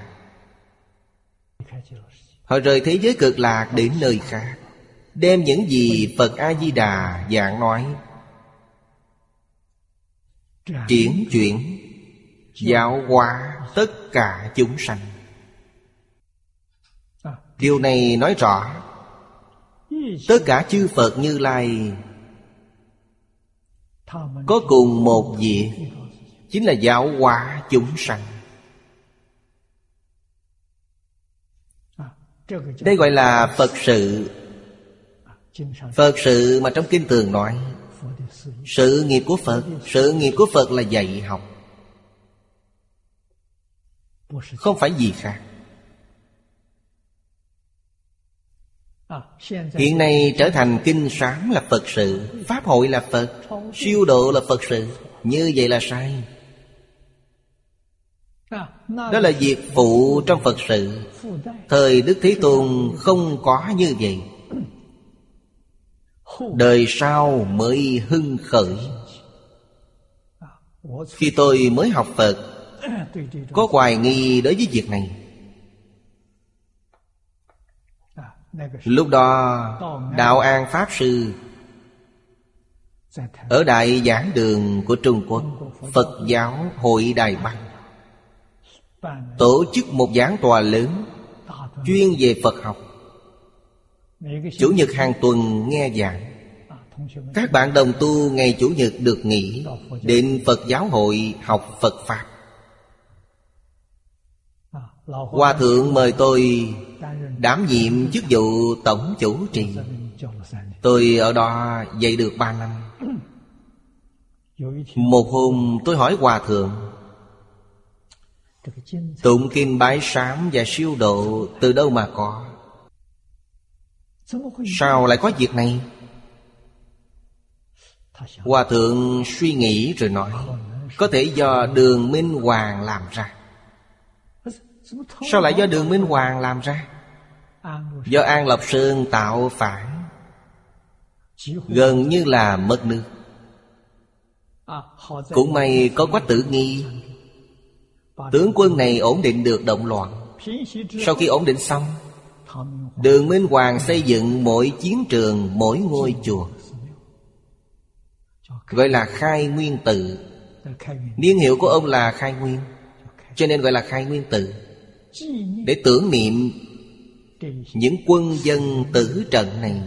Họ rời thế giới cực lạc đến nơi khác, đem những gì Phật A-di-đà giảng nói triển chuyển giáo hóa tất cả chúng sanh. Điều này nói rõ tất cả chư Phật Như Lai có cùng một việc, chính là giáo hóa chúng sanh. Đây gọi là Phật sự. Phật sự mà trong kinh thường nói, sự nghiệp của Phật. Sự nghiệp của Phật là dạy học, không phải gì khác. Hiện nay trở thành kinh sáng là Phật sự, pháp hội là Phật, siêu độ là Phật sự. Như vậy là sai. Đó là việc phụ trong Phật sự. Thời Đức Thế Tôn không có như vậy, đời sau mới hưng khởi. Khi tôi mới học Phật, có hoài nghi đối với việc này. Lúc đó Đạo An Pháp Sư ở Đại Giảng Đường của Trung Quốc, Phật giáo Hội Đài Bắc, tổ chức một giảng tòa lớn chuyên về Phật học. Chủ nhật hàng tuần nghe giảng. Các bạn đồng tu ngày Chủ nhật được nghỉ, đến Phật giáo hội học Phật Pháp. Hòa thượng mời tôi đảm nhiệm chức vụ tổng chủ trì. Tôi ở đó dạy được ba năm. Một hôm tôi hỏi Hòa thượng, tụng kinh bái sám và siêu độ từ đâu mà có? Sao lại có việc này? Hòa thượng suy nghĩ rồi nói, có thể do Đường Minh Hoàng làm ra. Sao lại do Đường Minh Hoàng làm ra? Do An Lộc Sơn tạo phản, gần như là mất nước. Cũng may có Quách Tử Nghi, tướng quân này ổn định được động loạn. Sau khi ổn định xong, Đường Minh Hoàng xây dựng mỗi chiến trường, mỗi ngôi chùa, gọi là Khai Nguyên Tự. Niên hiệu của ông là Khai Nguyên, cho nên gọi là Khai Nguyên Tự, để tưởng niệm những quân dân tử trận này.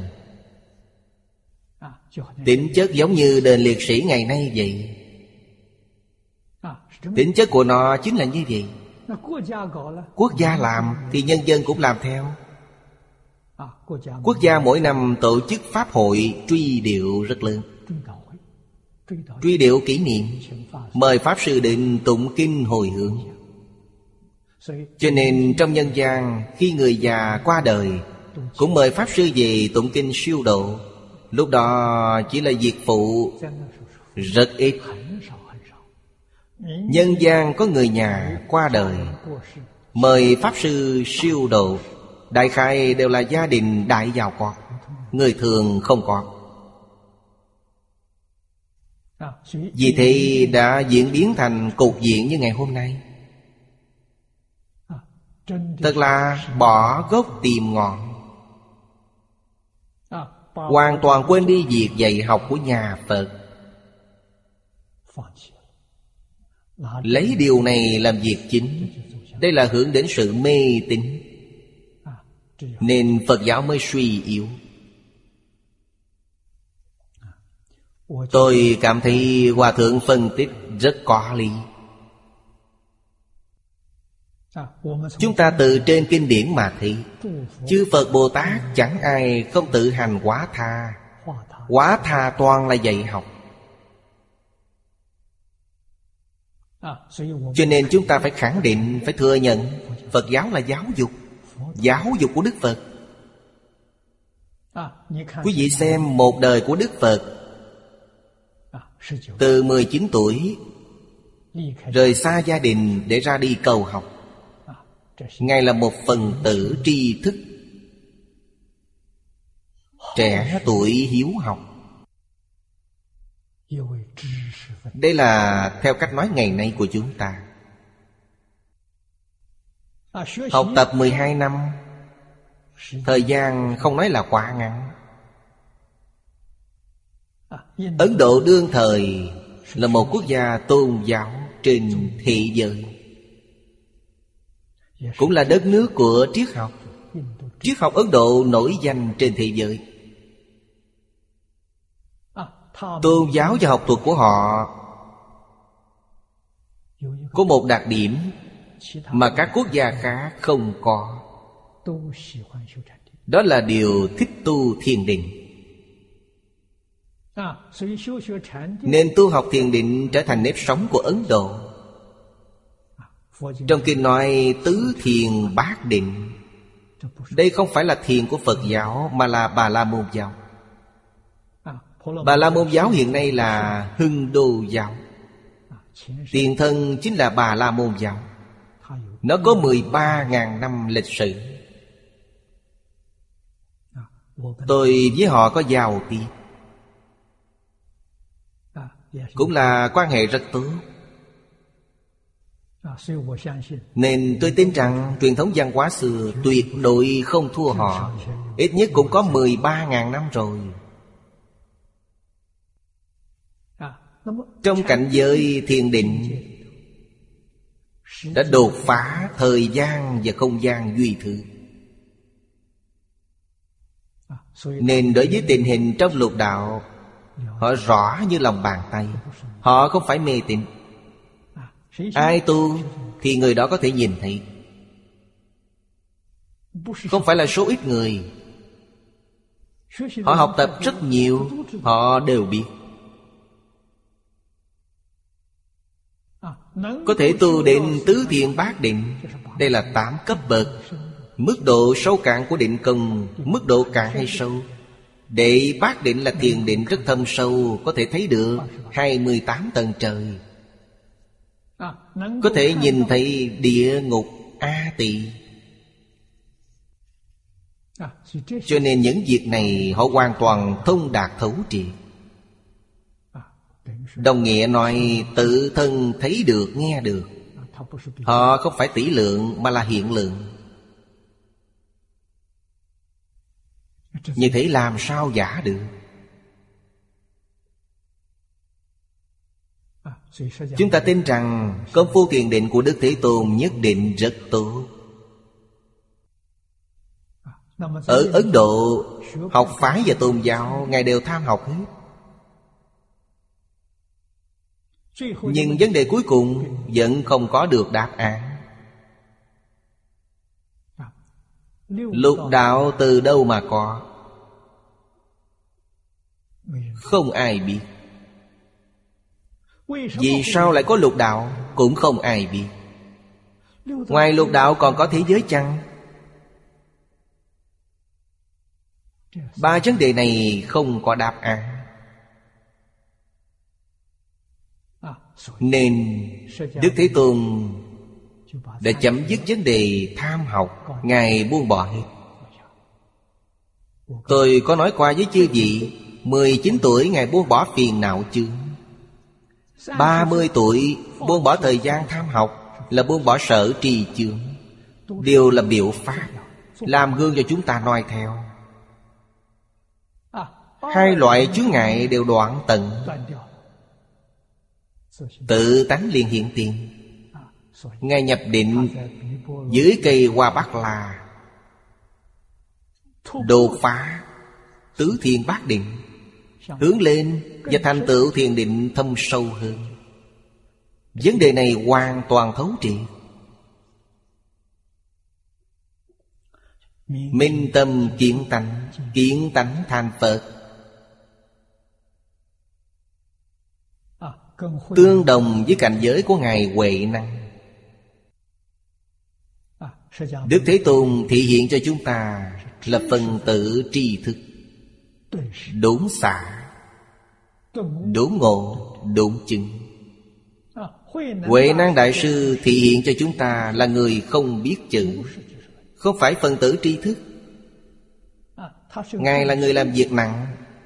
Tính chất giống như đền liệt sĩ ngày nay vậy. Tính chất của nó chính là như vậy. Quốc gia làm thì nhân dân cũng làm theo. Quốc gia mỗi năm tổ chức pháp hội truy điệu rất lớn. Truy điệu kỷ niệm, mời Pháp Sư đến tụng kinh hồi hướng. Cho nên trong nhân gian, khi người già qua đời, cũng mời Pháp Sư về tụng kinh siêu độ. Lúc đó chỉ là việc phụ, rất ít. Nhân gian có người nhà qua đời, mời Pháp Sư siêu độ, đại khái đều là gia đình đại giàu có, người thường không có. Vì thế đã diễn biến thành cục diện như ngày hôm nay. Thật là bỏ gốc tìm ngọn, hoàn toàn quên đi việc dạy học của nhà Phật, lấy điều này làm việc chính. Đây là hướng đến sự mê tín, nên Phật giáo mới suy yếu. Tôi cảm thấy Hòa Thượng phân tích rất có lý. Chúng ta từ trên kinh điển mà thấy, chư Phật Bồ Tát chẳng ai không tự hành hóa tha. Hóa tha toàn là dạy học. Cho nên chúng ta phải khẳng định, phải thừa nhận Phật giáo là giáo dục, giáo dục của Đức Phật. Quý vị xem một đời của Đức Phật, từ mười chín tuổi rời xa gia đình để ra đi cầu học. Ngài là một phần tử tri thức, trẻ tuổi hiếu học. Đây là theo cách nói ngày nay của chúng ta. Học tập mười hai năm, thời gian không nói là quá ngắn. Ấn Độ đương thời là một quốc gia tôn giáo trên thế giới, cũng là đất nước của triết học. Triết học Ấn Độ nổi danh trên thế giới. Tôn giáo và học thuật của họ có một đặc điểm mà các quốc gia khác không có. Đó là điều thích tu thiền định. Nên tu học thiền định trở thành nếp sống của Ấn Độ. Trong kinh nói tứ thiền bát định. Đây không phải là thiền của Phật giáo, mà là Bà La Môn giáo. Bà La Môn giáo hiện nay là Hưng Đô giáo. Tiền thân chính là Bà La Môn giáo. Nó có mười ba nghìn năm lịch sử. Tôi với họ có giao tiếp, cũng là quan hệ rất tốt. Nên tôi tin rằng truyền thống văn hóa xưa tuyệt đối không thua họ. Ít nhất cũng có mười ba nghìn năm rồi. Trong cảnh giới thiền định đã đột phá thời gian và không gian duy thứ. Nên đối với tình hình trong lục đạo, họ rõ như lòng bàn tay. Họ không phải mê tín. Ai tu thì người đó có thể nhìn thấy. Không phải là số ít người. Họ học tập rất nhiều, họ đều biết. Có thể tu đến tứ thiền bát định. Đây là tám cấp bậc. Mức độ sâu cạn của định công, mức độ cạn hay sâu? Đệ bát định là thiền định rất thâm sâu, có thể thấy được hai mươi tám tầng trời, có thể nhìn thấy địa ngục A Tỳ. Cho nên những việc này họ hoàn toàn thông đạt thấu triệt. Đồng nghĩa nói tự thân thấy được, nghe được. Họ không phải tỷ lượng mà là hiện lượng. Như thế làm sao giả được? Chúng ta tin rằng công phu thiền định của Đức Thế Tôn nhất định rất tốt. Ở Ấn Độ, học phái và tôn giáo Ngài đều tham học hết. Nhưng vấn đề cuối cùng vẫn không có được đáp án. Lục đạo từ đâu mà có? Không ai biết. Vì sao lại có lục đạo? Cũng không ai biết. Ngoài lục đạo còn có thế giới chăng? Ba vấn đề này không có đáp án. Nên Đức Thế Tôn đã chấm dứt vấn đề tham học. Ngài buông bỏ hết. Tôi có nói qua với chư vị, mười chín tuổi Ngài buông bỏ phiền não chướng. Ba mươi tuổi buông bỏ thời gian tham học, là buông bỏ sở trì chướng. Đều là biểu pháp, làm gương cho chúng ta noi theo. Hai loại chướng ngại đều đoạn tận, tự tánh liền hiện tiền. Ngài nhập định dưới cây hoa bát la, đột phá tứ thiền bát định, hướng lên và thành tựu thiền định thâm sâu hơn. Vấn đề này hoàn toàn thấu triệt. Minh tâm kiến tánh, kiến tánh thành Phật, tương đồng với cảnh giới của Ngài Huệ Năng. Đức Thế Tôn thị hiện cho chúng ta là phần tử tri thức, đúng xạ, đúng ngộ, đúng chứng. Huệ Năng Đại Sư thị hiện cho chúng ta là người không biết chữ, không phải phần tử tri thức. Ngài là người làm việc nặng,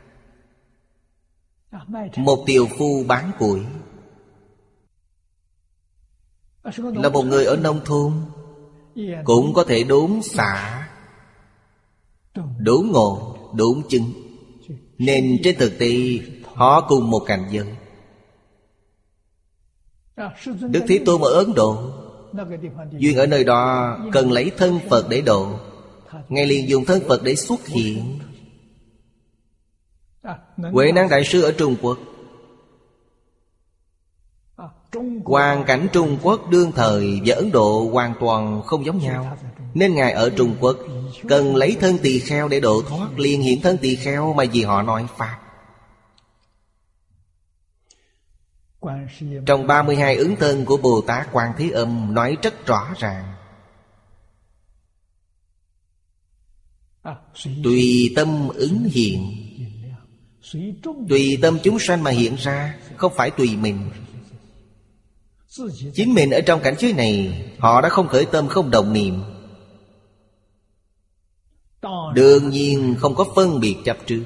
một tiều phu bán củi, là một người ở nông thôn, cũng có thể đốn xạ, đốn ngộ, đốn chứng. Nên trên thực tế họ cùng một cảnh giới. Đức Thế Tôn ở Ấn Độ, duyên ở nơi đó cần lấy thân Phật để độ, Ngài liền dùng thân Phật để xuất hiện. Huệ Năng Đại Sư ở Trung Quốc, hoàn cảnh Trung Quốc đương thời và Ấn Độ hoàn toàn không giống nhau. Nên Ngài ở Trung Quốc cần lấy thân tỳ kheo để độ thoát, liền hiện thân tỳ kheo mà vì họ nói Pháp. Trong ba mươi hai ứng thân của Bồ Tát Quan Thế Âm nói rất rõ ràng: tùy tâm ứng hiện, tùy tâm chúng sanh mà hiện ra, không phải tùy mình. Chính mình ở trong cảnh giới này, họ đã không khởi tâm, không động niệm, đương nhiên không có phân biệt chấp trước.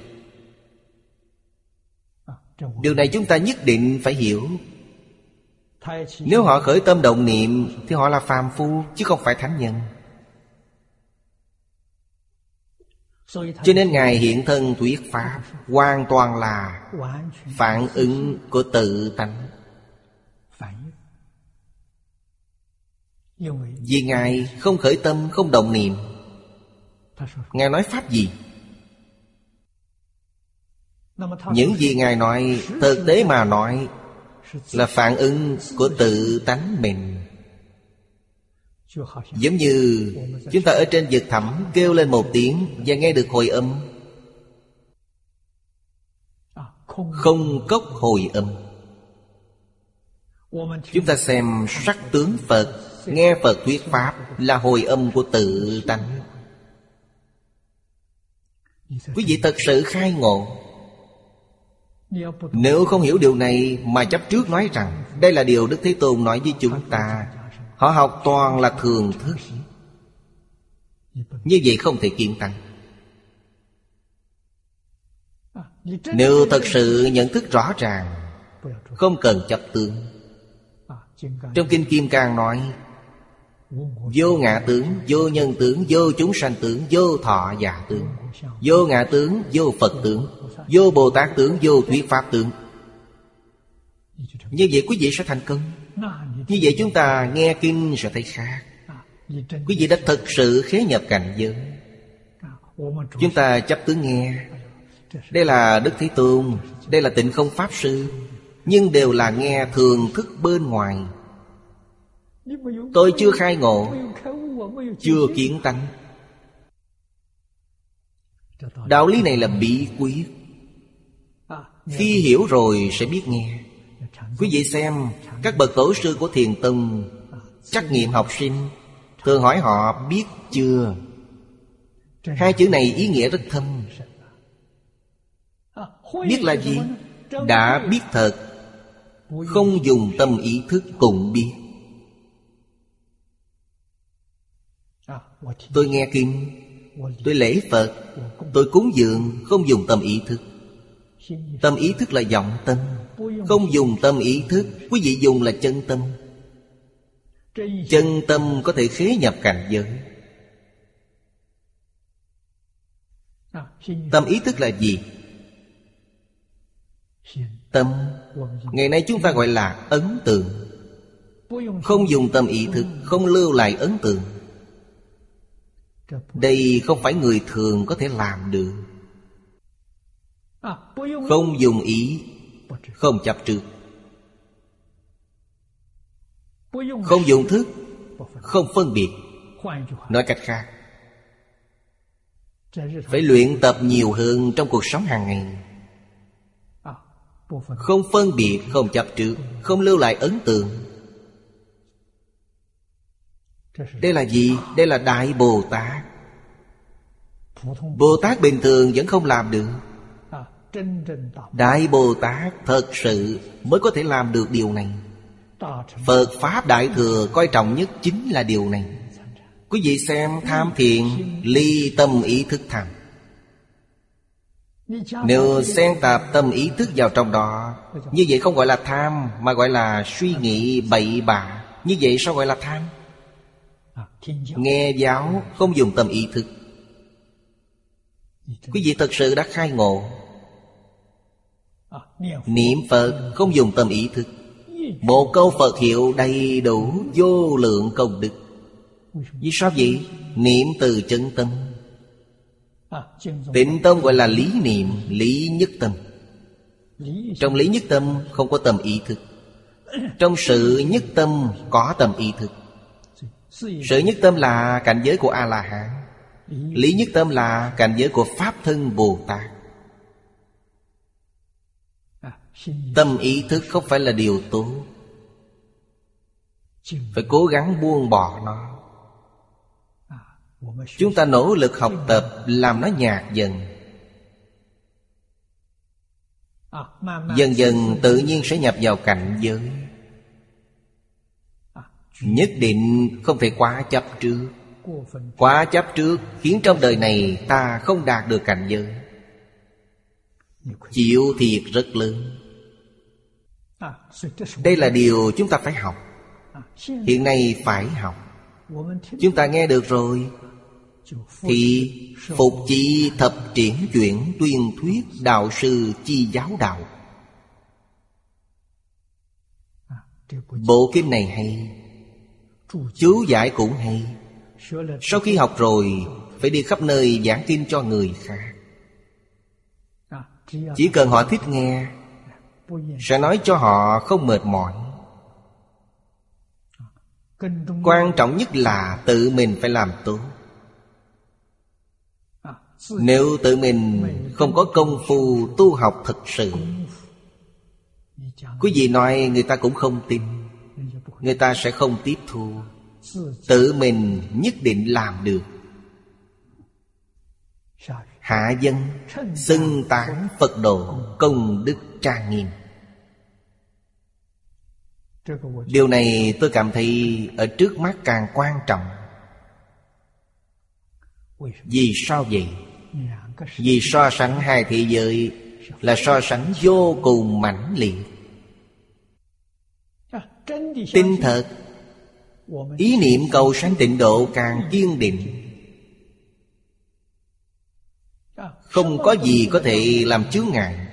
Điều này chúng ta nhất định phải hiểu. Nếu họ khởi tâm động niệm thì họ là phàm phu, chứ không phải thánh nhân. Cho nên Ngài hiện thân thuyết Pháp hoàn toàn là phản ứng của tự tánh. Vì Ngài không khởi tâm, không động niệm. Ngài nói Pháp gì? Những gì Ngài nói, thực tế mà nói, là phản ứng của tự tánh mình. Giống như chúng ta ở trên vực thẳm kêu lên một tiếng và nghe được hồi âm. Không cốc hồi âm. Chúng ta xem sắc tướng Phật, nghe Phật thuyết Pháp là hồi âm của tự tánh. Quý vị thật sự khai ngộ. Nếu không hiểu điều này mà chấp trước nói rằng đây là điều Đức Thế Tôn nói với chúng ta, họ học toàn là thường thức, như vậy không thể kiến tánh. Nếu thật sự nhận thức rõ ràng, không cần chấp tướng. Trong Kinh Kim Cang nói: vô ngã tướng, vô nhân tướng, vô chúng sanh tướng, vô thọ giả tướng, vô ngã tướng, vô Phật tướng, vô Bồ Tát tướng, vô thuyết Pháp tướng. Như vậy quý vị sẽ thành công. Như vậy chúng ta nghe kinh sẽ thấy khác. Quý vị đã thực sự khế nhập cảnh giới. Chúng ta chấp tướng nghe, đây là Đức Thế Tôn, đây là Tịnh Không Pháp Sư, nhưng đều là nghe thường thức bên ngoài. Tôi chưa khai ngộ, chưa kiến tánh. Đạo lý này là bí quyết. Khi hiểu rồi sẽ biết nghe. Quý vị xem các bậc tổ sư của Thiền Tông trắc nghiệm học sinh, thường hỏi họ biết chưa. Hai chữ này ý nghĩa rất thâm. Biết là gì? Đã biết thật, không dùng tâm ý thức cũng biết. Tôi nghe kinh, tôi lễ Phật, tôi cúng dường, không dùng tâm ý thức. Tâm ý thức là vọng tâm, không dùng tâm ý thức. Quý vị dùng là chân tâm. Chân tâm có thể khế nhập cảnh giới. Tâm ý thức là gì? Tâm, ngày nay chúng ta gọi là ấn tượng. Không dùng tâm ý thức, không lưu lại ấn tượng. Đây không phải người thường có thể làm được. Không dùng ý, không chấp trước. Không dùng thức, không phân biệt. Nói cách khác, phải luyện tập nhiều hơn trong cuộc sống hàng ngày. Không phân biệt, không chấp trước, không lưu lại ấn tượng. Đây là gì? Đây là Đại Bồ Tát. Bồ Tát bình thường vẫn không làm được. Đại Bồ Tát thật sự mới có thể làm được điều này. Phật Pháp Đại Thừa coi trọng nhất chính là điều này. Quý vị xem tham thiện, ly tâm ý thức tham. Nếu xen tạp tâm ý thức vào trong đó, như vậy không gọi là tham, mà gọi là suy nghĩ bậy bạ. Như vậy sao gọi là tham? Nghe giáo không dùng tâm ý thức. Quý vị thật sự đã khai ngộ. Niệm Phật không dùng tâm ý thức. Một câu Phật hiệu đầy đủ vô lượng công đức. Vì sao vậy? Niệm từ chân tâm. Tịnh tâm gọi là lý niệm, lý nhất tâm. Trong lý nhất tâm không có tâm ý thức. Trong sự nhất tâm có tâm ý thức. Sự nhất tâm là cảnh giới của A-la-hán. Lý nhất tâm là cảnh giới của Pháp Thân Bồ Tát. Tâm ý thức không phải là điều tốt. Phải cố gắng buông bỏ nó. Chúng ta nỗ lực học tập làm nó nhạt dần. Dần dần tự nhiên sẽ nhập vào cảnh giới. Nhất định không thể quá chấp trước. Quá chấp trước khiến trong đời này ta không đạt được cảnh giới. Chịu thiệt rất lớn. Đây là điều chúng ta phải học. Hiện nay phải học. Chúng ta nghe được rồi thì phục chi thập triển chuyển tuyên thuyết đạo sư chi giáo đạo. Bộ kinh này hay, chú giải cũng hay. Sau khi học rồi phải đi khắp nơi giảng kinh cho người khác. Chỉ cần họ thích nghe, sẽ nói cho họ không mệt mỏi. Quan trọng nhất là tự mình phải làm tốt. Nếu tự mình không có công phu tu học thực sự, quý vị nói người ta cũng không tin. Người ta sẽ không tiếp thu. Tự mình nhất định làm được. hạ dân, xưng tán Phật độ, công đức trang nghiêm. Điều này tôi cảm thấy ở trước mắt càng quan trọng. Vì sao vậy? Vì so sánh hai thế giới là so sánh vô cùng mãnh liệt. Tin thật, ý niệm cầu sanh tịnh độ càng kiên định. Không có gì có thể làm chướng ngại.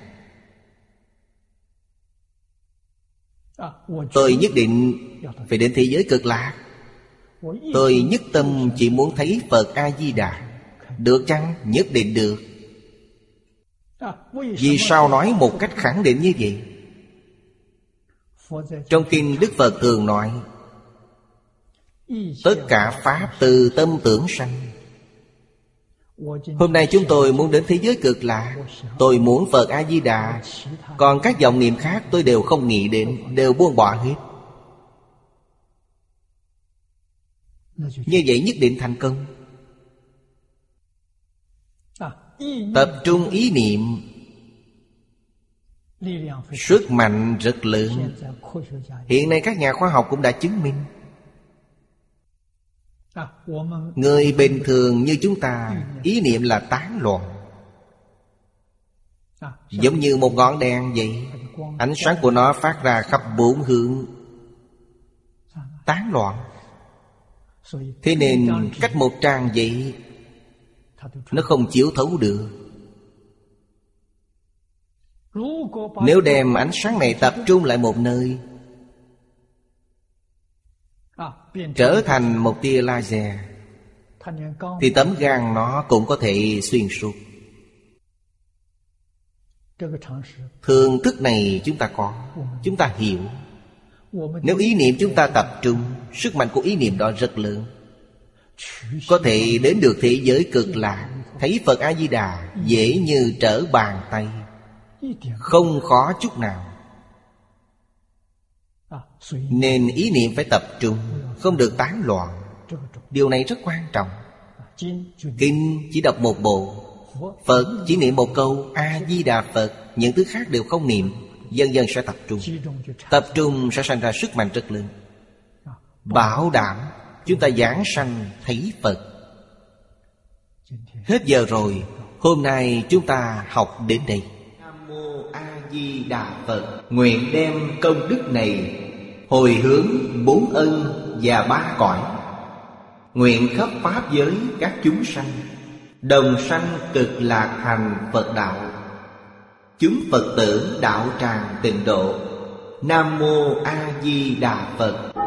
Tôi nhất định phải đến thế giới cực lạc. Tôi nhất tâm chỉ muốn thấy Phật A-di-đà. Được chăng? Nhất định được. Vì sao nói một cách khẳng định như vậy? Trong kinh Đức Phật thường nói, tất cả pháp từ tâm tưởng sanh. Hôm nay chúng tôi muốn đến thế giới cực lạc. Tôi muốn Phật A-di-đà. Còn các vọng niệm khác tôi đều không nghĩ đến, đều buông bỏ hết. Như vậy nhất định thành công. Tập trung ý niệm, sức mạnh rất lớn. Hiện nay các nhà khoa học cũng đã chứng minh. Người bình thường như chúng ta, ý niệm là tán loạn. Giống như một ngọn đèn vậy, ánh sáng của nó phát ra khắp bốn hướng, tán loạn. Thế nên cách một trang vậy, nó không chiếu thấu được. Nếu đem ánh sáng này tập trung lại một nơi, trở thành một tia laser, thì tấm gang nó cũng có thể xuyên suốt. Thường thức này chúng ta có, chúng ta hiểu. Nếu ý niệm chúng ta tập trung, sức mạnh của ý niệm đó rất lớn, có thể đến được thế giới cực lạc, thấy Phật A-di-đà dễ như trở bàn tay, không khó chút nào. Nên ý niệm phải tập trung, không được tán loạn. Điều này rất quan trọng. Kinh chỉ đọc một bộ, Phật chỉ niệm một câu A-di-đà Phật, những thứ khác đều không niệm. Dần dần sẽ tập trung. Tập trung sẽ sanh ra sức mạnh rất lớn, bảo đảm chúng ta giảng sanh thấy Phật. Hết giờ rồi. Hôm nay chúng ta học đến đây. Nam Mô A Di Đà Phật. Nguyện đem công đức này hồi hướng bốn ân và ba cõi. Nguyện khắp pháp giới các chúng sanh đồng sanh cực lạc thành Phật đạo. Chúng Phật tử đạo tràng tịnh độ. Nam Mô A Di Đà Phật.